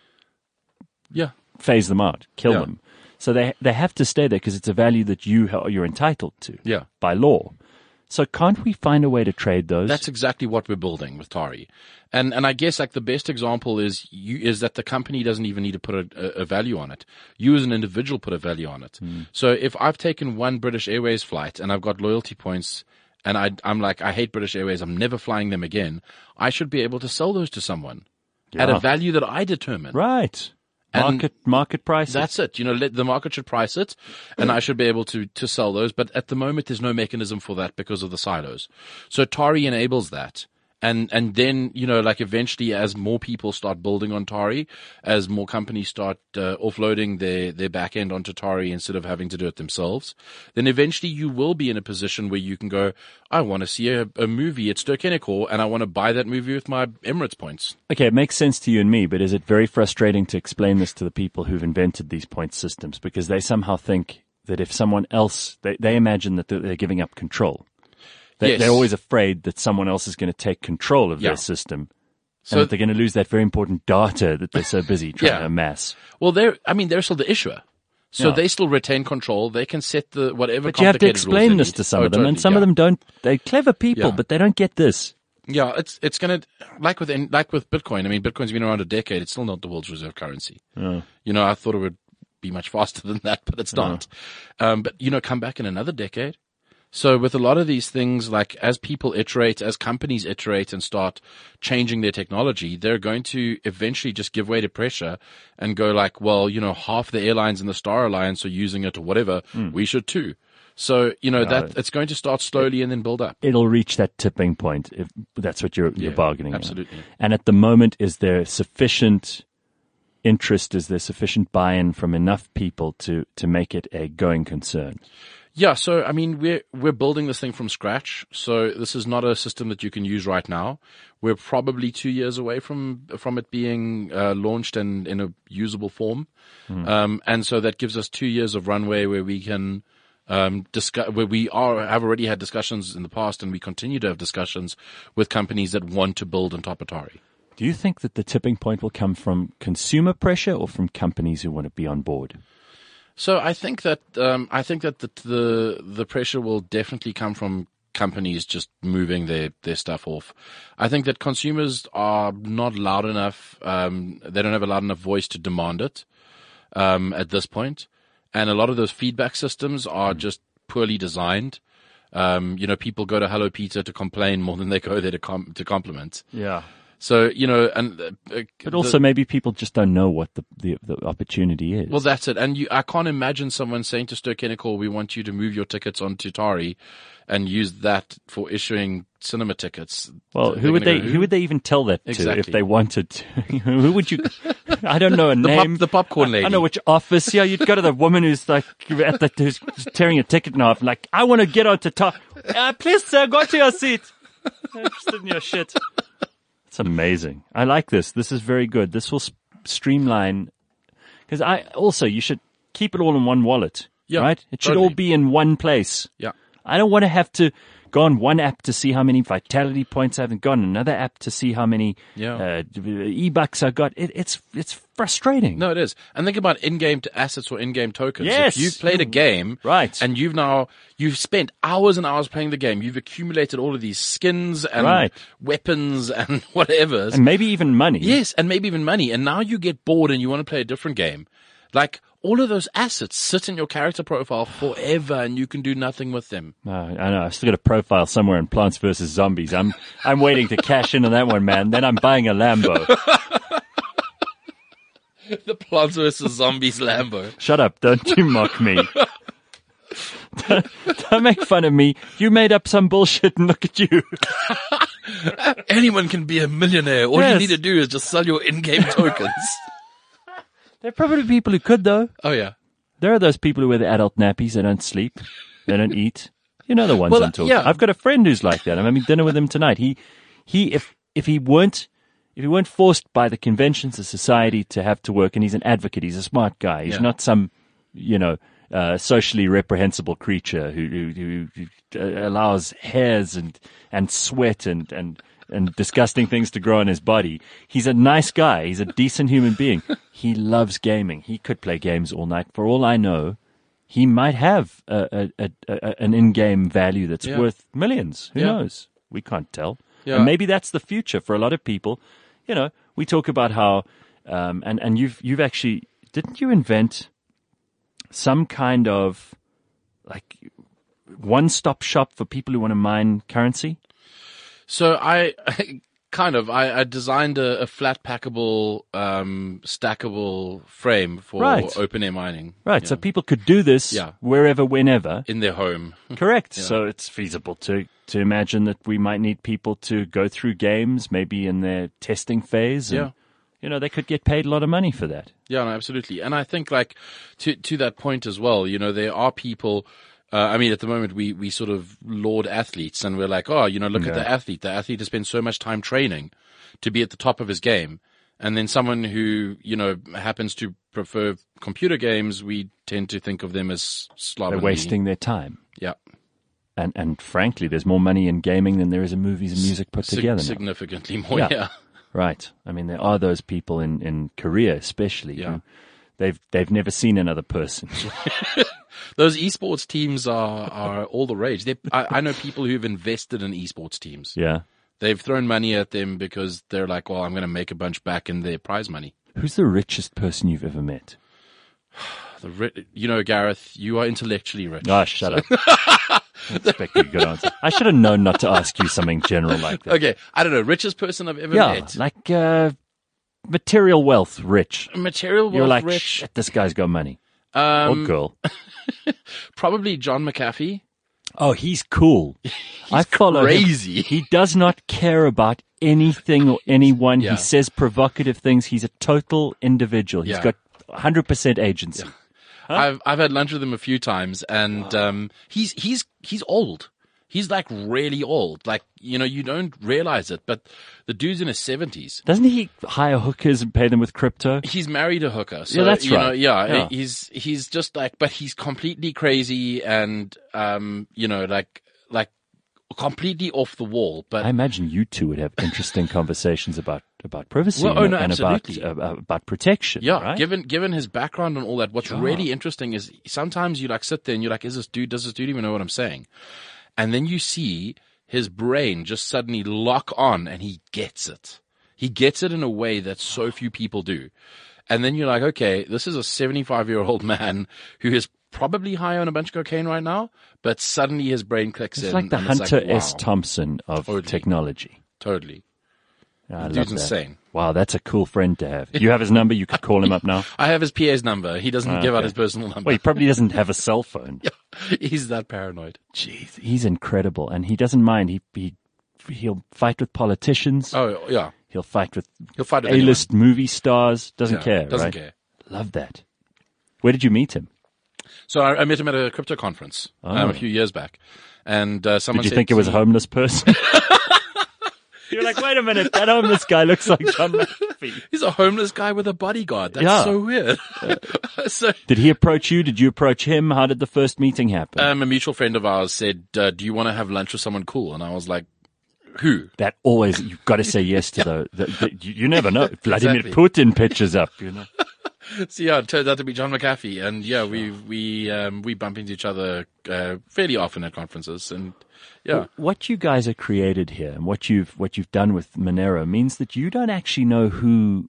Yeah. phase them out, kill Yeah. them. So they have to stay there because it's a value that you're entitled to Yeah. by law. So can't we find a way to trade those? That's exactly what we're building with Tari. And I guess like the best example is that the company doesn't even need to put a value on it. You as an individual put a value on it. So if I've taken one British Airways flight and I've got loyalty points and I'm like, I hate British Airways, I'm never flying them again, I should be able to sell those to someone at a value that I determine. right. And Market prices. That's it. Let the market should price it, and I should be able to sell those. But at the moment, there's no mechanism for that because of the silos. So Tari enables that. And then, like eventually as more people start building on Tari, as more companies start offloading their back end onto Tari instead of having to do it themselves, then eventually you will be in a position where you can go, I want to see a movie at Ster-Kinekor and I want to buy that movie with my Emirates points. Okay, it makes sense to you and me, but is it very frustrating to explain this to the people who've invented these point systems? Because they somehow think that if someone else, they imagine that they're giving up control. Yes. They're always afraid that someone else is going to take control of Yeah. their system. So- And that they're going to lose that very important data that they're so busy trying Yeah. to amass. Well, they're still the issuer. So Yeah. they still retain control. They can set the whatever. But you have to complicated rules explain they this need. to some Oh, of them, and totally, some of yeah. them don't. They're clever people, Yeah. but they don't get this. Yeah, it's gonna like with Bitcoin. I mean, Bitcoin's been around a decade. It's still not the world's reserve currency. Oh. I thought it would be much faster than that, but it's not. But come back in another decade. So with a lot of these things, like as people iterate, as companies iterate and start changing their technology, they're going to eventually just give way to pressure and go like, well, half the airlines in the Star Alliance are using it or whatever. We should too. So, that it's going to start slowly and then build up. It'll reach that tipping point if that's what you're bargaining. Absolutely. On. And at the moment, is there sufficient interest? Is there sufficient buy-in from enough people to make it a going concern? Yeah, so I mean we're building this thing from scratch. So this is not a system that you can use right now. We're probably 2 years away from it being launched and in a usable form. And so that gives us 2 years of runway where we can discuss, where have already had discussions in the past, and we continue to have discussions with companies that want to build on top of Tari. Do you think that the tipping point will come from consumer pressure or from companies who want to be on board? So I think that the pressure will definitely come from companies just moving their stuff off. I think that consumers are not loud enough. They don't have a loud enough voice to demand it at this point, and a lot of those feedback systems are just poorly designed. People go to Hello Peter to complain more than they go there to compliment. Yeah. So, and but also maybe people just don't know what the opportunity is. Well, that's it. And I can't imagine someone saying to Ster-Kinekor, we want you to move your tickets onto Tari and use that for issuing cinema tickets. Well, who would they even tell that to Exactly. if they wanted to? Who would you? I don't know a name. The popcorn lady. I know which office. Yeah, you'd go to the woman who's like who's tearing a ticket in half. Like, I want to get onto top. Please, sir, go to your seat. I'm interested in your shit. It's amazing. I like this. This is very good. This will streamline. Because you should keep it all in one wallet. Yeah, right? It should totally. all be in one place. Yeah. I don't want to have to go on one app to see how many vitality points I haven't got, another app to see how many e-bucks I got. It's frustrating. No, it is. And think about in-game assets or in-game tokens. Yes. If you've played a game, Right. and you've spent hours and hours playing the game, you've accumulated all of these skins and Right. weapons and whatever. And maybe even money. Yes, and maybe even money. And now you get bored and you want to play a different game. Like, all of those assets sit in your character profile forever and you can do nothing with them. I know. I've still got a profile somewhere in Plants vs. Zombies. I'm waiting to cash in on that one, man. Then I'm buying a Lambo. The Plants vs. Zombies Lambo. Shut up. Don't you mock me. Don't make fun of me. You made up some bullshit and look at you. Anyone can be a millionaire. All Yes. you need to do is just sell your in-game tokens. There are probably people who could, though. Oh, yeah. There are those people who wear the adult nappies. They don't sleep. They don't eat. You know the ones Well, I'm talking. yeah. I've got a friend who's like that. I'm having dinner with him tonight. If he weren't forced by the conventions of society to have to work, and he's an advocate, he's a smart guy. He's Yeah. not some, socially reprehensible creature who allows hairs and sweat and disgusting things to grow on his body. He's a nice guy. He's a decent human being. He loves gaming. He could play games all night. For all I know, he might have an in-game value that's Yeah. worth millions. Who Yeah. knows? We can't tell. Yeah. And maybe that's the future for a lot of people. We talk about how, and you've actually, didn't you invent some kind of like one-stop shop for people who want to mine currency? So I designed a flat packable, stackable frame for Right. open air mining. Right. So people could do this Yeah. wherever, whenever. In their home. Correct. So it's feasible to imagine that we might need people to go through games, maybe in their testing phase. And, they could get paid a lot of money for that. Yeah, no, absolutely. And I think like to that point as well, there are people, at the moment we sort of laud athletes and we're like, look at the athlete. The athlete has spent so much time training to be at the top of his game. And then someone who, happens to prefer computer games, we tend to think of them as slovenly. They're wasting their time. Yeah. And frankly, there's more money in gaming than there is in movies and music put together now. Significantly more, Yeah. yeah. Right. I mean, there are those people in Korea especially Yeah. who they've never seen another person. Those esports teams are all the rage. I know people who've invested in esports teams. Yeah. They've thrown money at them because they're like, well, I'm going to make a bunch back in their prize money. Who's the richest person you've ever met? Gareth, you are intellectually rich. Oh, shut up. I expected a good answer. I should have known not to ask you something general like that. Okay, I don't know. Richest person I've ever Yeah, met. like material wealth, rich. Material wealth, You're like, rich. shit, this guy's got money. Or girl. Probably John McAfee. Oh, he's cool. I follow crazy. him. He does not care about anything or anyone. Yeah. He says provocative things. He's a total individual. He's Yeah. got 100% agency. I've had lunch with him a few times, and he's old. He's like really old. Like you don't realize it, but the dude's in his 70s. Doesn't he hire hookers and pay them with crypto? He's married a hooker. So, Yeah, that's right. Yeah. He's just like, but he's completely crazy and like completely off the wall. But I imagine you two would have interesting conversations about privacy Well, oh, no, and absolutely. about protection. yeah, right? given his background and all that, what's really interesting is sometimes you like sit there and you're like, does this dude even know what I'm saying? And then you see his brain just suddenly lock on and he gets it. He gets it in a way that so few people do. And then you're like, okay, this is a 75-year-old man who has probably high on a bunch of cocaine right now, but suddenly his brain clicks in. It's like the and Hunter it's like, S. wow, Thompson of technology. Totally. I love Dude's that. insane. Wow, that's a cool friend to have. You have his number. You could call him up now. I have his PA's number. He doesn't give out Okay. his personal number. Well, he probably doesn't have a cell phone. He's that paranoid. Jeez, he's incredible, and he doesn't mind. He'll fight with politicians. Oh, yeah. He'll fight with He'll fight with A-list movie stars. Doesn't Yeah, care. doesn't right? care. Love that. Where did you meet him? So I met him at a crypto conference a few years back. And someone Did you said think it was to a me- homeless person? You're like, wait a minute, that homeless guy looks like John McAfee. He's a homeless guy with a bodyguard. That's Yeah. so weird. So Did he approach you? Did you approach him? How did the first meeting happen? a mutual friend of ours said, do you want to have lunch with someone cool? And I was like, who? That always, you've got to say yes to you never know. Vladimir Exactly. Putin pitches up, you know. So yeah, it turned out to be John McAfee. And yeah, we bump into each other fairly often at conferences. And yeah. What you guys have created here and what you've done with Monero means that you don't actually know who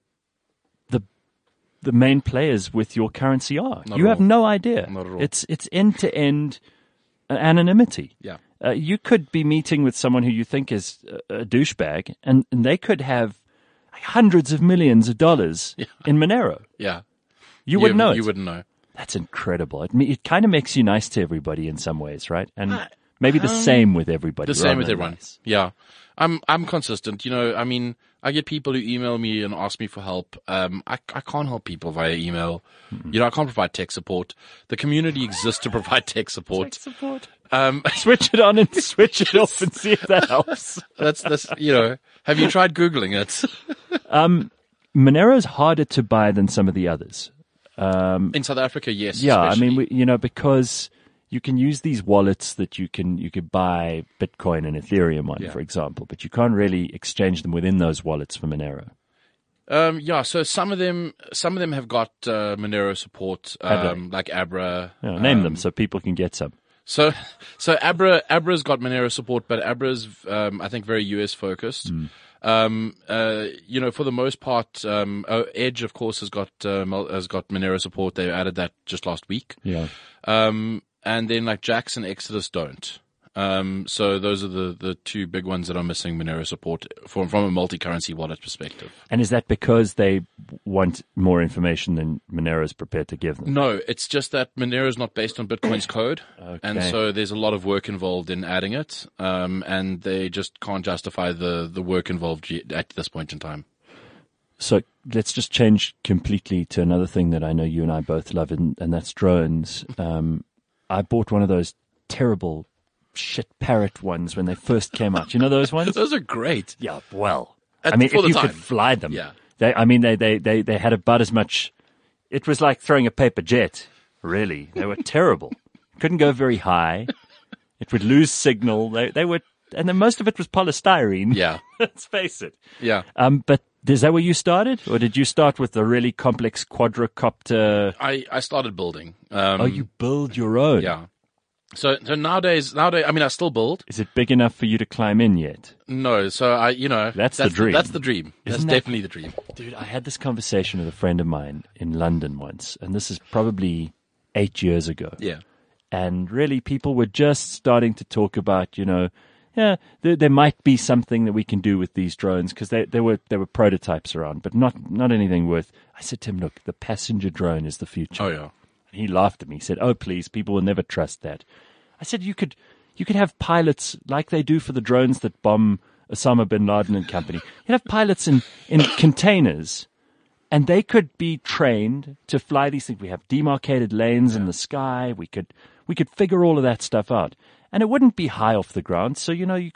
the main players with your currency are. Not You at have all. no idea. Not at all. It's end to end anonymity. Yeah. You could be meeting with someone who you think is a douchebag, and they could have hundreds of millions of dollars in Monero. Yeah. You wouldn't know. You wouldn't know. That's incredible. It kind of makes you nice to everybody in some ways, right? And maybe the same with everybody. The same rather with than everyone. nice. Yeah. I'm consistent. You know, I mean, I get people who email me and ask me for help. I can't help people via email. You know, I can't provide tech support. The community exists to provide tech support. Switch it on and switch it off and see if that helps. That's, you know, have you tried Googling it? Monero's harder to buy than some of the others. In South Africa, yes. Yeah, especially. I mean, because you can use these wallets that you could buy Bitcoin and Ethereum on, for example, but you can't really exchange them within those wallets for Monero. Yeah, so some of them have got Monero support, like Abra. Yeah, name them so people can get some. So Abra's got Monero support, but Abra's I think very US focused. You know, for the most part, Edge of course has got Monero support. They added that just last week. Yeah. And then like Jax and Exodus don't. So those are the two big ones that are missing Monero support from a multi-currency wallet perspective. And is that because they want more information than Monero is prepared to give them? No, it's just that Monero is not based on Bitcoin's code. And so there's a lot of work involved in adding it. And they just can't justify the work involved at this point in time. So let's just change completely to another thing that I know you and I both love, and that's drones. I bought one of those terrible shit parrot ones when they first came out. You know those ones? Those are great. Yeah, well, At- I mean, for if the you time. could fly them, Yeah. they had about as much. It was like throwing a paper jet. Really, they were terrible. Couldn't go very high. It would lose signal. They were, and then most of it was polystyrene. Yeah. Let's face it. Yeah. But is that where you started, or did you start with the really complex quadrocopter? I started building. You build your own. Yeah. So nowadays, I mean, I still build. Is it big enough for you to climb in yet? No. So That's the dream. That's the dream. That's Isn't that- definitely the dream. Dude, I had this conversation with a friend of mine in London once, and this is probably 8 years ago. Yeah. And really, people were just starting to talk about, there might be something that we can do with these drones, because there were prototypes around, but not anything worth. I said to him, look, the passenger drone is the future. Oh yeah. And he laughed at me. He said, oh, please, people will never trust that. I said, you could have pilots like they do for the drones that bomb Osama bin Laden and company. You'd have pilots in containers, and they could be trained to fly these things. We have demarcated lanes in the sky. We could figure all of that stuff out. And it wouldn't be high off the ground, so,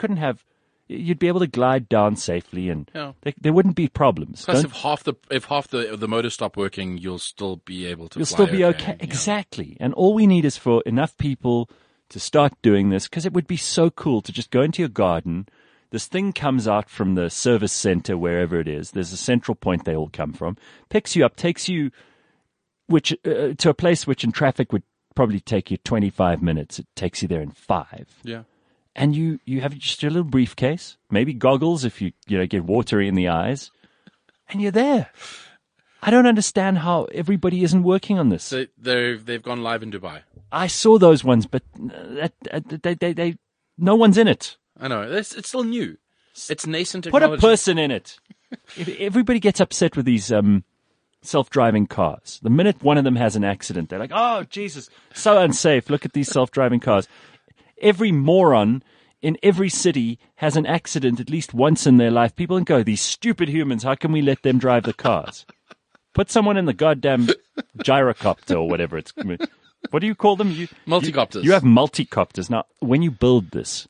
you'd be able to glide down safely, and there wouldn't be problems. Plus, if half the motors stop working, you'll still be able to. You'll fly still be okay. Yeah. Exactly. And all we need is for enough people to start doing this, because it would be so cool to just go into your garden. This thing comes out from the service center, wherever it is. There's a central point they all come from. Picks you up, takes you to a place which in traffic would probably take you 25 minutes. It takes you there in 5. Yeah. And you have just your little briefcase, maybe goggles if you get watery in the eyes, and you're there. I don't understand how everybody isn't working on this. So they've gone live in Dubai. I saw those ones, but they no one's in it. I know. It's still new. It's nascent Put technology. a person in it. If everybody gets upset with these self-driving cars. The minute one of them has an accident, they're like, "Oh, Jesus, so unsafe. Look at these self-driving cars." Every moron in every city has an accident at least once in their life. People can go, "These stupid humans, how can we let them drive the cars?" Put someone in the goddamn gyrocopter or whatever it's. What do you call them? Multicopters. You have multicopters. Now, when you build this,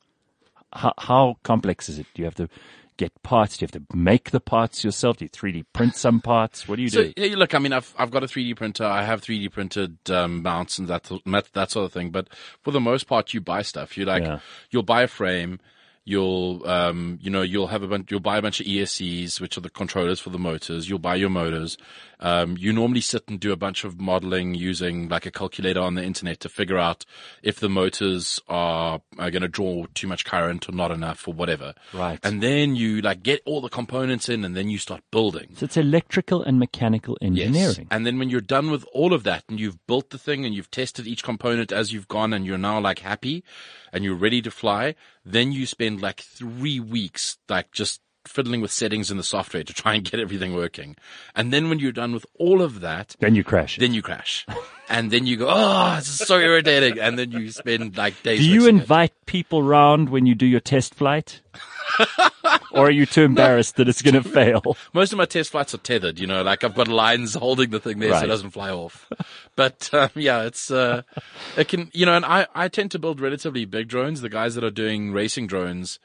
how complex is it? Do you have to get parts? Do you have to make the parts yourself? Do you 3D print some parts? What do you do? Yeah, look, I mean, I've got a 3D printer. I have 3D printed mounts and that sort of thing. But for the most part, you buy stuff. You'll buy a frame. You'll you'll buy a bunch of ESCs, which are the controllers for the motors. You'll buy your motors. You normally sit and do a bunch of modeling using like a calculator on the internet to figure out if the motors are going to draw too much current or not enough or whatever. Right. And then you like get all the components in and then you start building. So it's electrical and mechanical engineering. Yes. And then when you're done with all of that and you've built the thing and you've tested each component as you've gone and you're now like happy and you're ready to fly, then you spend like 3 weeks like just fiddling with settings in the software to try and get everything working. And then when you're done with all of that, Then you crash. And then you go, "Oh, this is so irritating." And then you spend like days. Do you fixing it. invite people round when you do your test flight? Or are you too embarrassed that it's going to fail? Most of my test flights are tethered, like I've got lines holding the thing there so Right. it doesn't fly off. But, it's, it can, and I tend to build relatively big drones. The guys that are doing racing drones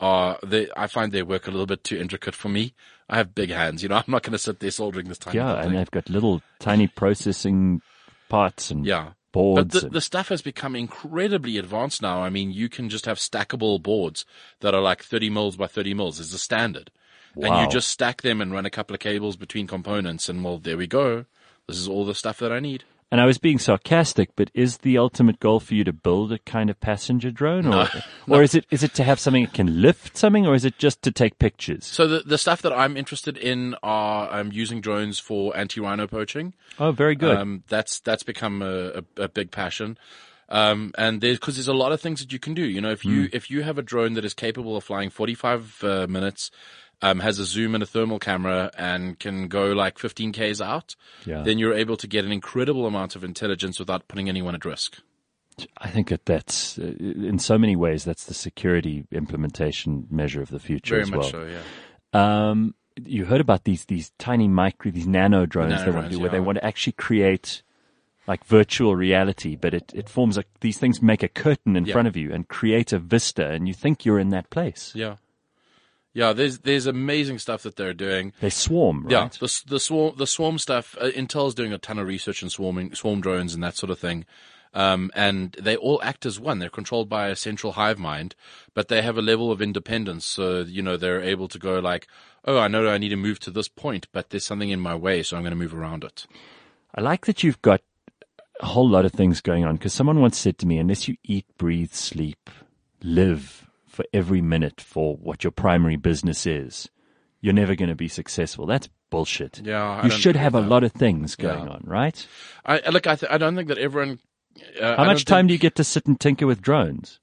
I find their work a little bit too intricate for me. I have big hands, I'm not going to sit there soldering this tiny Yeah, thing. and they've got little tiny processing parts and boards. But the stuff has become incredibly advanced now. I mean, you can just have stackable boards that are like 30 mils by 30 mils is the standard. Wow. And you just stack them and run a couple of cables between components and well, there we go. This is all the stuff that I need. And I was being sarcastic, but is the ultimate goal for you to build a kind of passenger drone? Or is it to have something that can lift something, or is it just to take pictures? So the stuff that I'm interested in are using drones for anti-rhino poaching. Oh, very good. That's become a big passion. And because there's a lot of things that you can do. If you have a drone that is capable of flying 45 minutes, has a zoom and a thermal camera and can go like 15 Ks out, then you're able to get an incredible amount of intelligence without putting anyone at risk. I think that's in so many ways, that's the security implementation measure of the future Very as well. much so, yeah. You heard about these tiny these nano drones they want to do, where they want to actually create like virtual reality, but it forms these things make a curtain in front of you and create a vista, and you think you're in that place. Yeah. Yeah, there's amazing stuff that they're doing. They swarm, right? Yeah, the swarm stuff. Intel's doing a ton of research in swarm drones and that sort of thing. And they all act as one. They're controlled by a central hive mind, but they have a level of independence. So, they're able to go like, oh, I know I need to move to this point, but there's something in my way, so I'm going to move around it. I like that you've got a whole lot of things going on, because someone once said to me, unless you eat, breathe, sleep, live for every minute for what your primary business is, you're never going to be successful. That's bullshit. Yeah, you should have a lot of things going on, right? I don't think that everyone. How much time do you get to sit and tinker with drones?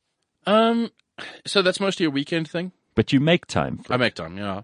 So that's mostly a weekend thing. But you make time for I make time. Yeah.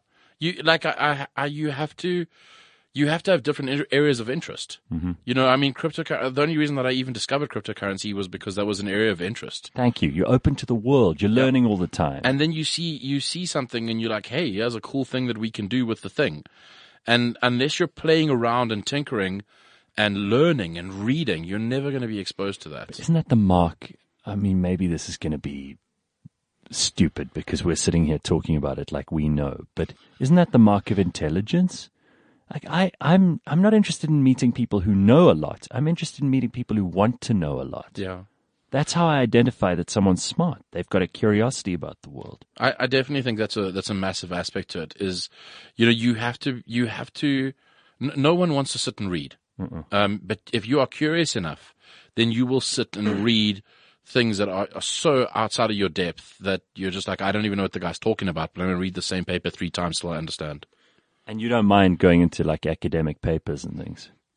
You have to have different areas of interest. Mm-hmm. I mean, the only reason that I even discovered cryptocurrency was because that was an area of interest. Thank you. You're open to the world. You're learning all the time. And then you see something and you're like, hey, here's a cool thing that we can do with the thing. And unless you're playing around and tinkering and learning and reading, you're never going to be exposed to that. But isn't that the mark? I mean, maybe this is going to be stupid because we're sitting here talking about it like we know, but isn't that the mark of intelligence? Like I'm not interested in meeting people who know a lot. I'm interested in meeting people who want to know a lot. Yeah. That's how I identify that someone's smart. They've got a curiosity about the world. I definitely think that's a massive aspect to it is, you have to, no one wants to sit and read. But if you are curious enough, then you will sit and read things that are so outside of your depth that you're just like, I don't even know what the guy's talking about, but I'm going to read the same paper 3 times till I understand. And you don't mind going into like academic papers and things?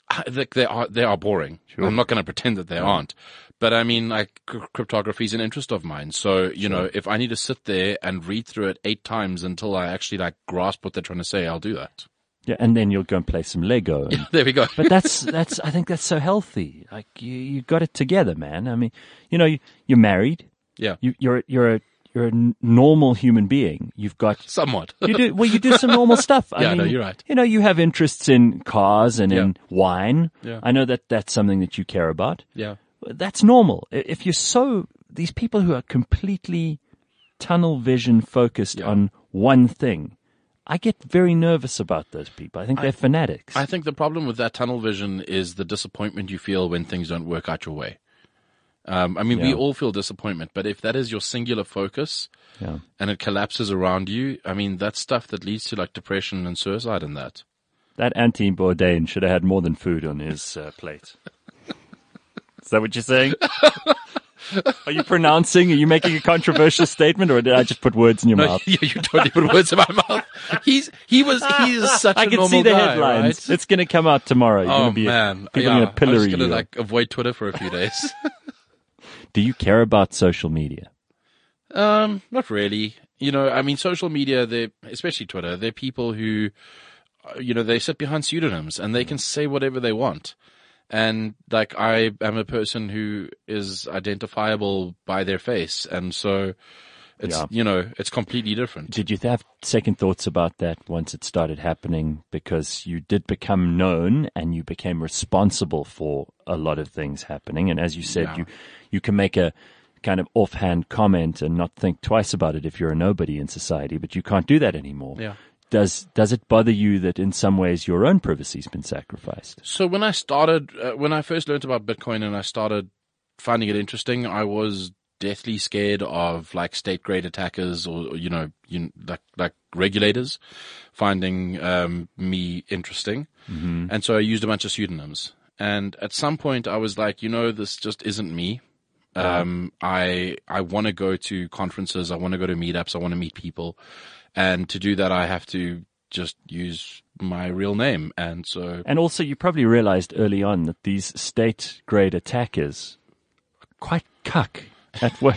They are boring. Sure. I'm not going to pretend that they aren't. But I mean, like, cryptography is an interest of mine. So, you know, if I need to sit there and read through it 8 times until I actually like grasp what they're trying to say, I'll do that. Yeah, and then you'll go and play some Lego. And, There we go. but that's I think that's so healthy. Like you got it together, man. I mean, you know, you're married. Yeah. You're a normal human being. You've got Somewhat. you do some normal stuff. I Yeah, mean, no, you're right. You know, you have interests in cars and in Yeah. wine. Yeah. I know that that's something that you care about. Yeah. That's normal. If you're these people who are completely tunnel vision focused on one thing, I get very nervous about those people. I think they're fanatics. I think the problem with that tunnel vision is the disappointment you feel when things don't work out your way. I mean, we all feel disappointment, but if that is your singular focus and it collapses around you, I mean, that's stuff that leads to like depression and suicide and that. That Anthony Bourdain should have had more than food on his plate. Is that what you're saying? Are you pronouncing? Are you making a controversial statement, or did I just put words in your mouth? Yeah, you totally put words in my mouth. He is such I a can normal see the guy, headlines. right? It's going to come out tomorrow. You're Oh gonna be man, people are going to I'm pillory just gonna you. like avoid Twitter for a few days. Do you care about social media? Not really. You know, I mean, social media, especially Twitter, they're people who, you know, they sit behind pseudonyms and they can say whatever they want. And like, I am a person who is identifiable by their face. And so it's, you know, it's completely different. Did you have second thoughts about that once it started happening? Because you did become known and you became responsible for a lot of things happening. And as you said, you can make a kind of offhand comment and not think twice about it if you're a nobody in society, but you can't do that anymore. Yeah. Does it bother you that in some ways your own privacy's been sacrificed? So when I started, when I first learned about Bitcoin and I started finding it interesting, I was deathly scared of like state grade attackers or, you know, like regulators finding, me interesting. Mm-hmm. And so I used a bunch of pseudonyms. And at some point I was like, you know, this just isn't me. I want to go to conferences. I want to go to meetups. I want to meet people. And to do that, I have to just use my real name. And also you probably realized early on that these state grade attackers are quite cuck at what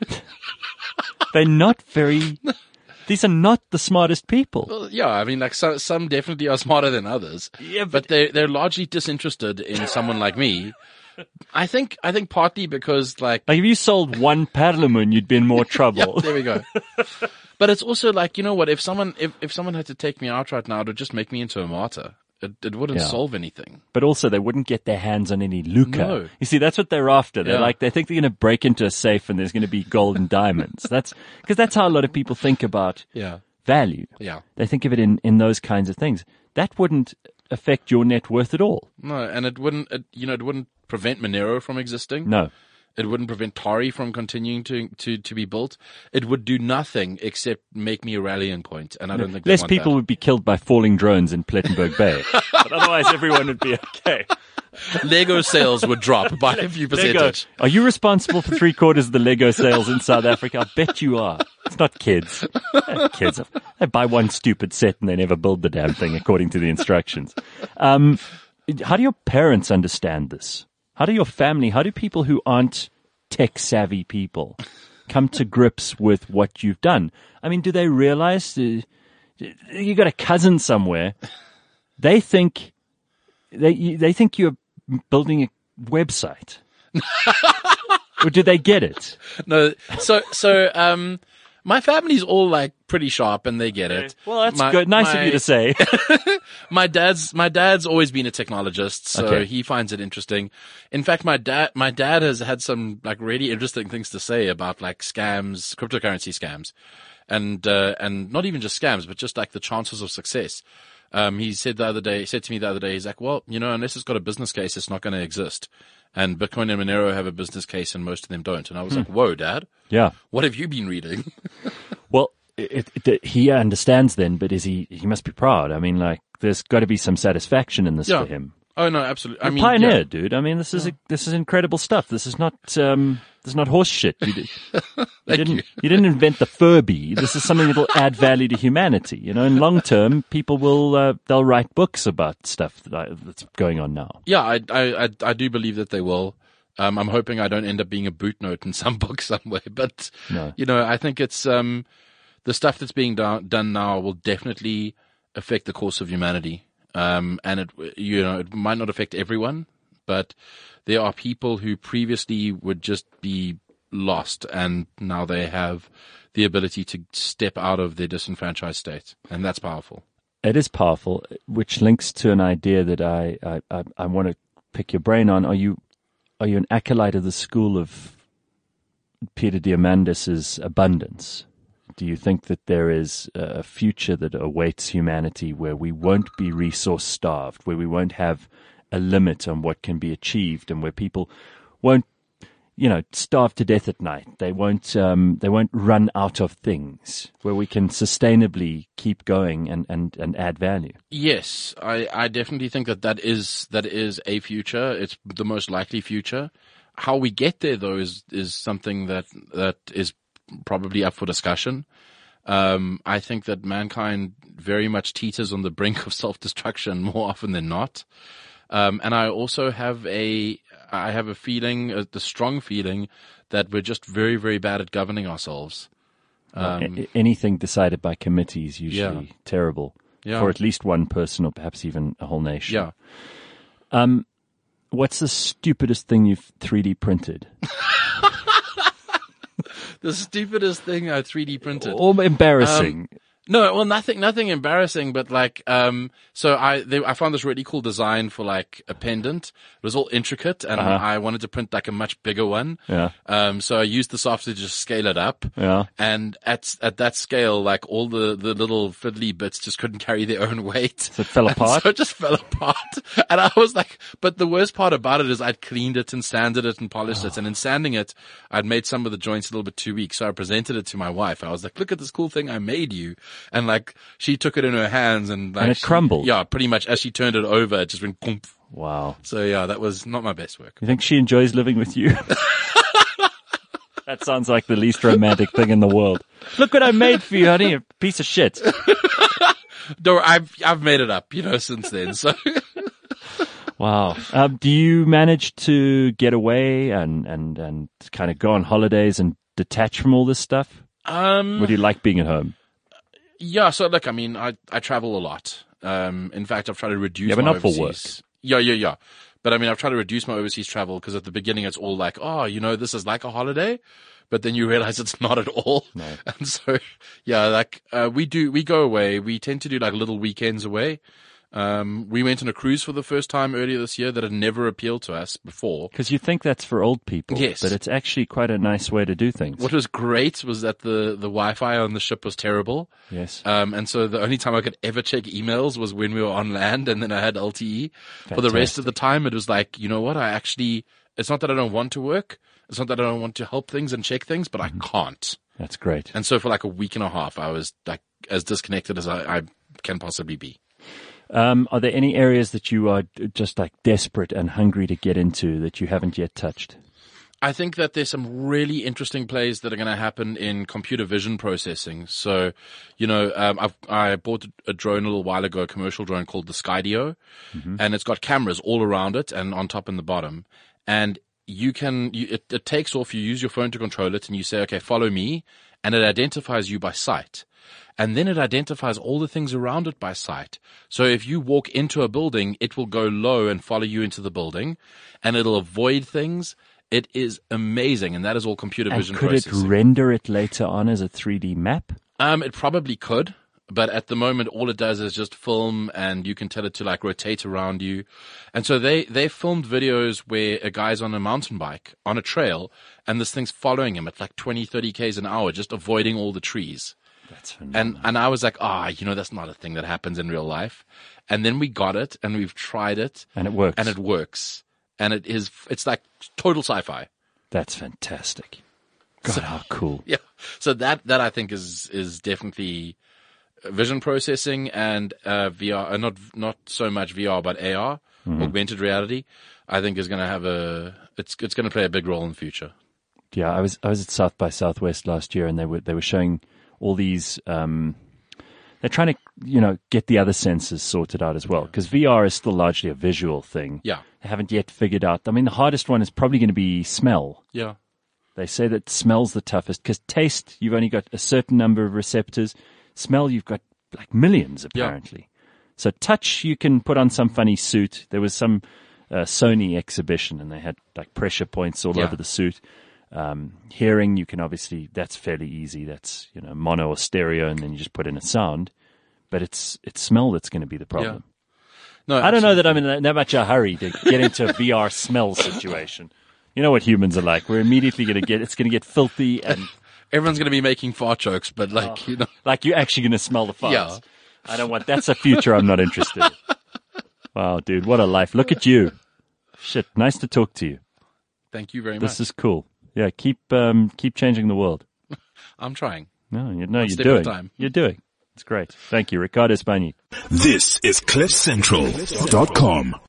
they're not very, these are not the smartest people. well, yeah, I mean, like some definitely are smarter than others. Yeah, but they're largely disinterested in someone like me. I think partly because like if you sold one Parliament, you'd be in more trouble. yeah, there we go. But it's also like, you know what, if someone had to take me out right now, it would just make me into a martyr. It wouldn't solve anything. But also they wouldn't get their hands on any lucre. No. You see, that's what they're after. They're they think they're going to break into a safe and there's going to be gold and diamonds. Because that's how a lot of people think about value. Yeah. They think of it in those kinds of things. That wouldn't affect your net worth at all. No, and it wouldn't prevent Monero from existing. No. It wouldn't prevent Tari from continuing to be built. It would do nothing except make me a rallying point, and I don't think less people would be killed by falling drones in Plettenberg Bay. But otherwise, everyone would be okay. Lego sales would drop by a few percentage. Are you responsible for 3/4 of the Lego sales in South Africa? I bet you are. It's not kids. Kids, they buy one stupid set and they never build the damn thing according to the instructions. How do your parents understand this? How do your family, how do people who aren't tech savvy people come to grips with what you've done? I mean, do they realize you got a cousin somewhere? They think you're building a website. Or do they get it? No. So, my family's all like pretty sharp and they get it. Well, that's good. Nice of you to say. My dad's always been a technologist, so he finds it interesting. In fact, my dad has had some like really interesting things to say about like scams, cryptocurrency scams, and not even just scams, but just like the chances of success. He said to me the other day, he's like, well, you know, unless it's got a business case, it's not going to exist. And Bitcoin and Monero have a business case and most of them don't. And I was like, whoa, Dad. Yeah. What have you been reading? Well, he understands then, but he must be proud. I mean, like, there's got to be some satisfaction in this for him. Oh, no, absolutely. You're a pioneer, dude. I mean, this is incredible stuff. This is not horse shit. You didn't invent the Furby. This is something that will add value to humanity. You know, in long term, people will they'll write books about stuff that's going on now. Yeah, I do believe that they will. I'm hoping I don't end up being a boot note in some book somewhere. But No. you know, I think it's the stuff that's being done now will definitely affect the course of humanity. And it might not affect everyone, but there are people who previously would just be lost, and now they have the ability to step out of their disenfranchised state, and that's powerful. It is powerful, which links to an idea that I want to pick your brain on. Are you an acolyte of the school of Peter Diamandis's abundance? Do you think that there is a future that awaits humanity where we won't be resource starved, where we won't have a limit on what can be achieved, and where people won't, starve to death at night? They won't run out of things, where we can sustainably keep going and add value. Yes, I definitely think that is a future. It's the most likely future. How we get there, though, is something that is probably up for discussion. I think that mankind very much teeters on the brink of self-destruction more often than not. And I also have a feeling, the strong feeling, that we're just very, very bad at governing ourselves. Anything decided by committee is usually terrible for at least one person or perhaps even a whole nation. Yeah. What's the stupidest thing you've 3D printed? The stupidest thing I 3D printed. Or embarrassing. No, well, nothing embarrassing, but so I found this really cool design for like a pendant. It was all intricate, and I wanted to print like a much bigger one. Yeah. So I used the software to just scale it up. Yeah. And at that scale, like all the little fiddly bits just couldn't carry their own weight. So it fell apart? So it just fell apart. And I was like, but the worst part about it is I'd cleaned it and sanded it and polished it. And in sanding it, I'd made some of the joints a little bit too weak. So I presented it to my wife. I was like, look at this cool thing I made you. And like, she took it in her hands and like. And it crumbled. Yeah, pretty much. As she turned it over, it just went boom. Wow. So yeah, that was not my best work. You think she enjoys living with you? That sounds like the least romantic thing in the world. Look what I made for you, honey. A piece of shit. No, I've made it up, since then. So. Wow. Do you manage to get away and kind of go on holidays and detach from all this stuff? Would you like being at home? Yeah. So look, I mean, I travel a lot. In fact, I've tried to reduce but my not for work. Yeah. But I mean, I've tried to reduce my overseas travel because at the beginning it's all like, this is like a holiday. But then you realize it's not at all. No. And so, yeah, we go away. We tend to do like little weekends away. We went on a cruise for the first time earlier this year that had never appealed to us before. Because you think that's for old people. Yes. But it's actually quite a nice way to do things. What was great was that the Wi-Fi on the ship was terrible. Yes. And so the only time I could ever check emails was when we were on land, and then I had LTE. For the rest of the time, it was like, you know what? It's not that I don't want to work. It's not that I don't want to help things and check things, but I can't. That's great. And so for like a week and a half, I was like as disconnected as I can possibly be. Are there any areas that you are just like desperate and hungry to get into that you haven't yet touched? I think that there's some really interesting plays that are going to happen in computer vision processing. So, I bought a drone a little while ago, a commercial drone called the Skydio, and it's got cameras all around it and on top and the bottom. And it takes off, you use your phone to control it, and you say, okay, follow me, and it identifies you by sight. And then it identifies all the things around it by sight. So if you walk into a building, it will go low and follow you into the building, and it'll avoid things. It is amazing, and that is all computer vision processing. Could it render it later on as a 3D map? It probably could, but at the moment, all it does is just film, and you can tell it to like rotate around you. And so they filmed videos where a guy's on a mountain bike on a trail, and this thing's following him at like 20, 30 Ks an hour, just avoiding all the trees. That's phenomenal. And I was like, that's not a thing that happens in real life. And then we got it, and we've tried it. And it works. And it works. And it's like total sci-fi. That's fantastic. God, how cool. Yeah. So that I think is definitely vision processing and VR, not so much VR, but AR, augmented reality, I think is going to have it's going to play a big role in the future. Yeah, I was at South by Southwest last year, and they were showing all these. They're trying to get the other senses sorted out as well, because VR is still largely a visual thing. Yeah. They haven't yet figured out. I mean, the hardest one is probably going to be smell. Yeah. They say that smell's the toughest, because taste, you've only got a certain number of receptors. Smell, you've got like millions apparently. Yeah. So touch, you can put on some funny suit. There was some Sony exhibition, and they had like pressure points all over the suit. Hearing, you can obviously, that's fairly easy. That's, mono or stereo, and then you just put in a sound. But it's smell that's going to be the problem. Yeah. No, I don't know that I'm in that much a hurry to get into a VR smell situation. You know what humans are like. We're immediately it's going to get filthy, and everyone's going to be making fart jokes, but like you're actually going to smell the farts. Yeah. I don't want, that's a future I'm not interested in. Wow, dude, what a life. Look at you. Shit, nice to talk to you. Thank you very much. This is cool. Yeah, keep changing the world. I'm trying. No, you're doing. You're doing. It's great. Thank you, Ricardo Spagni. This is CliffCentral.com.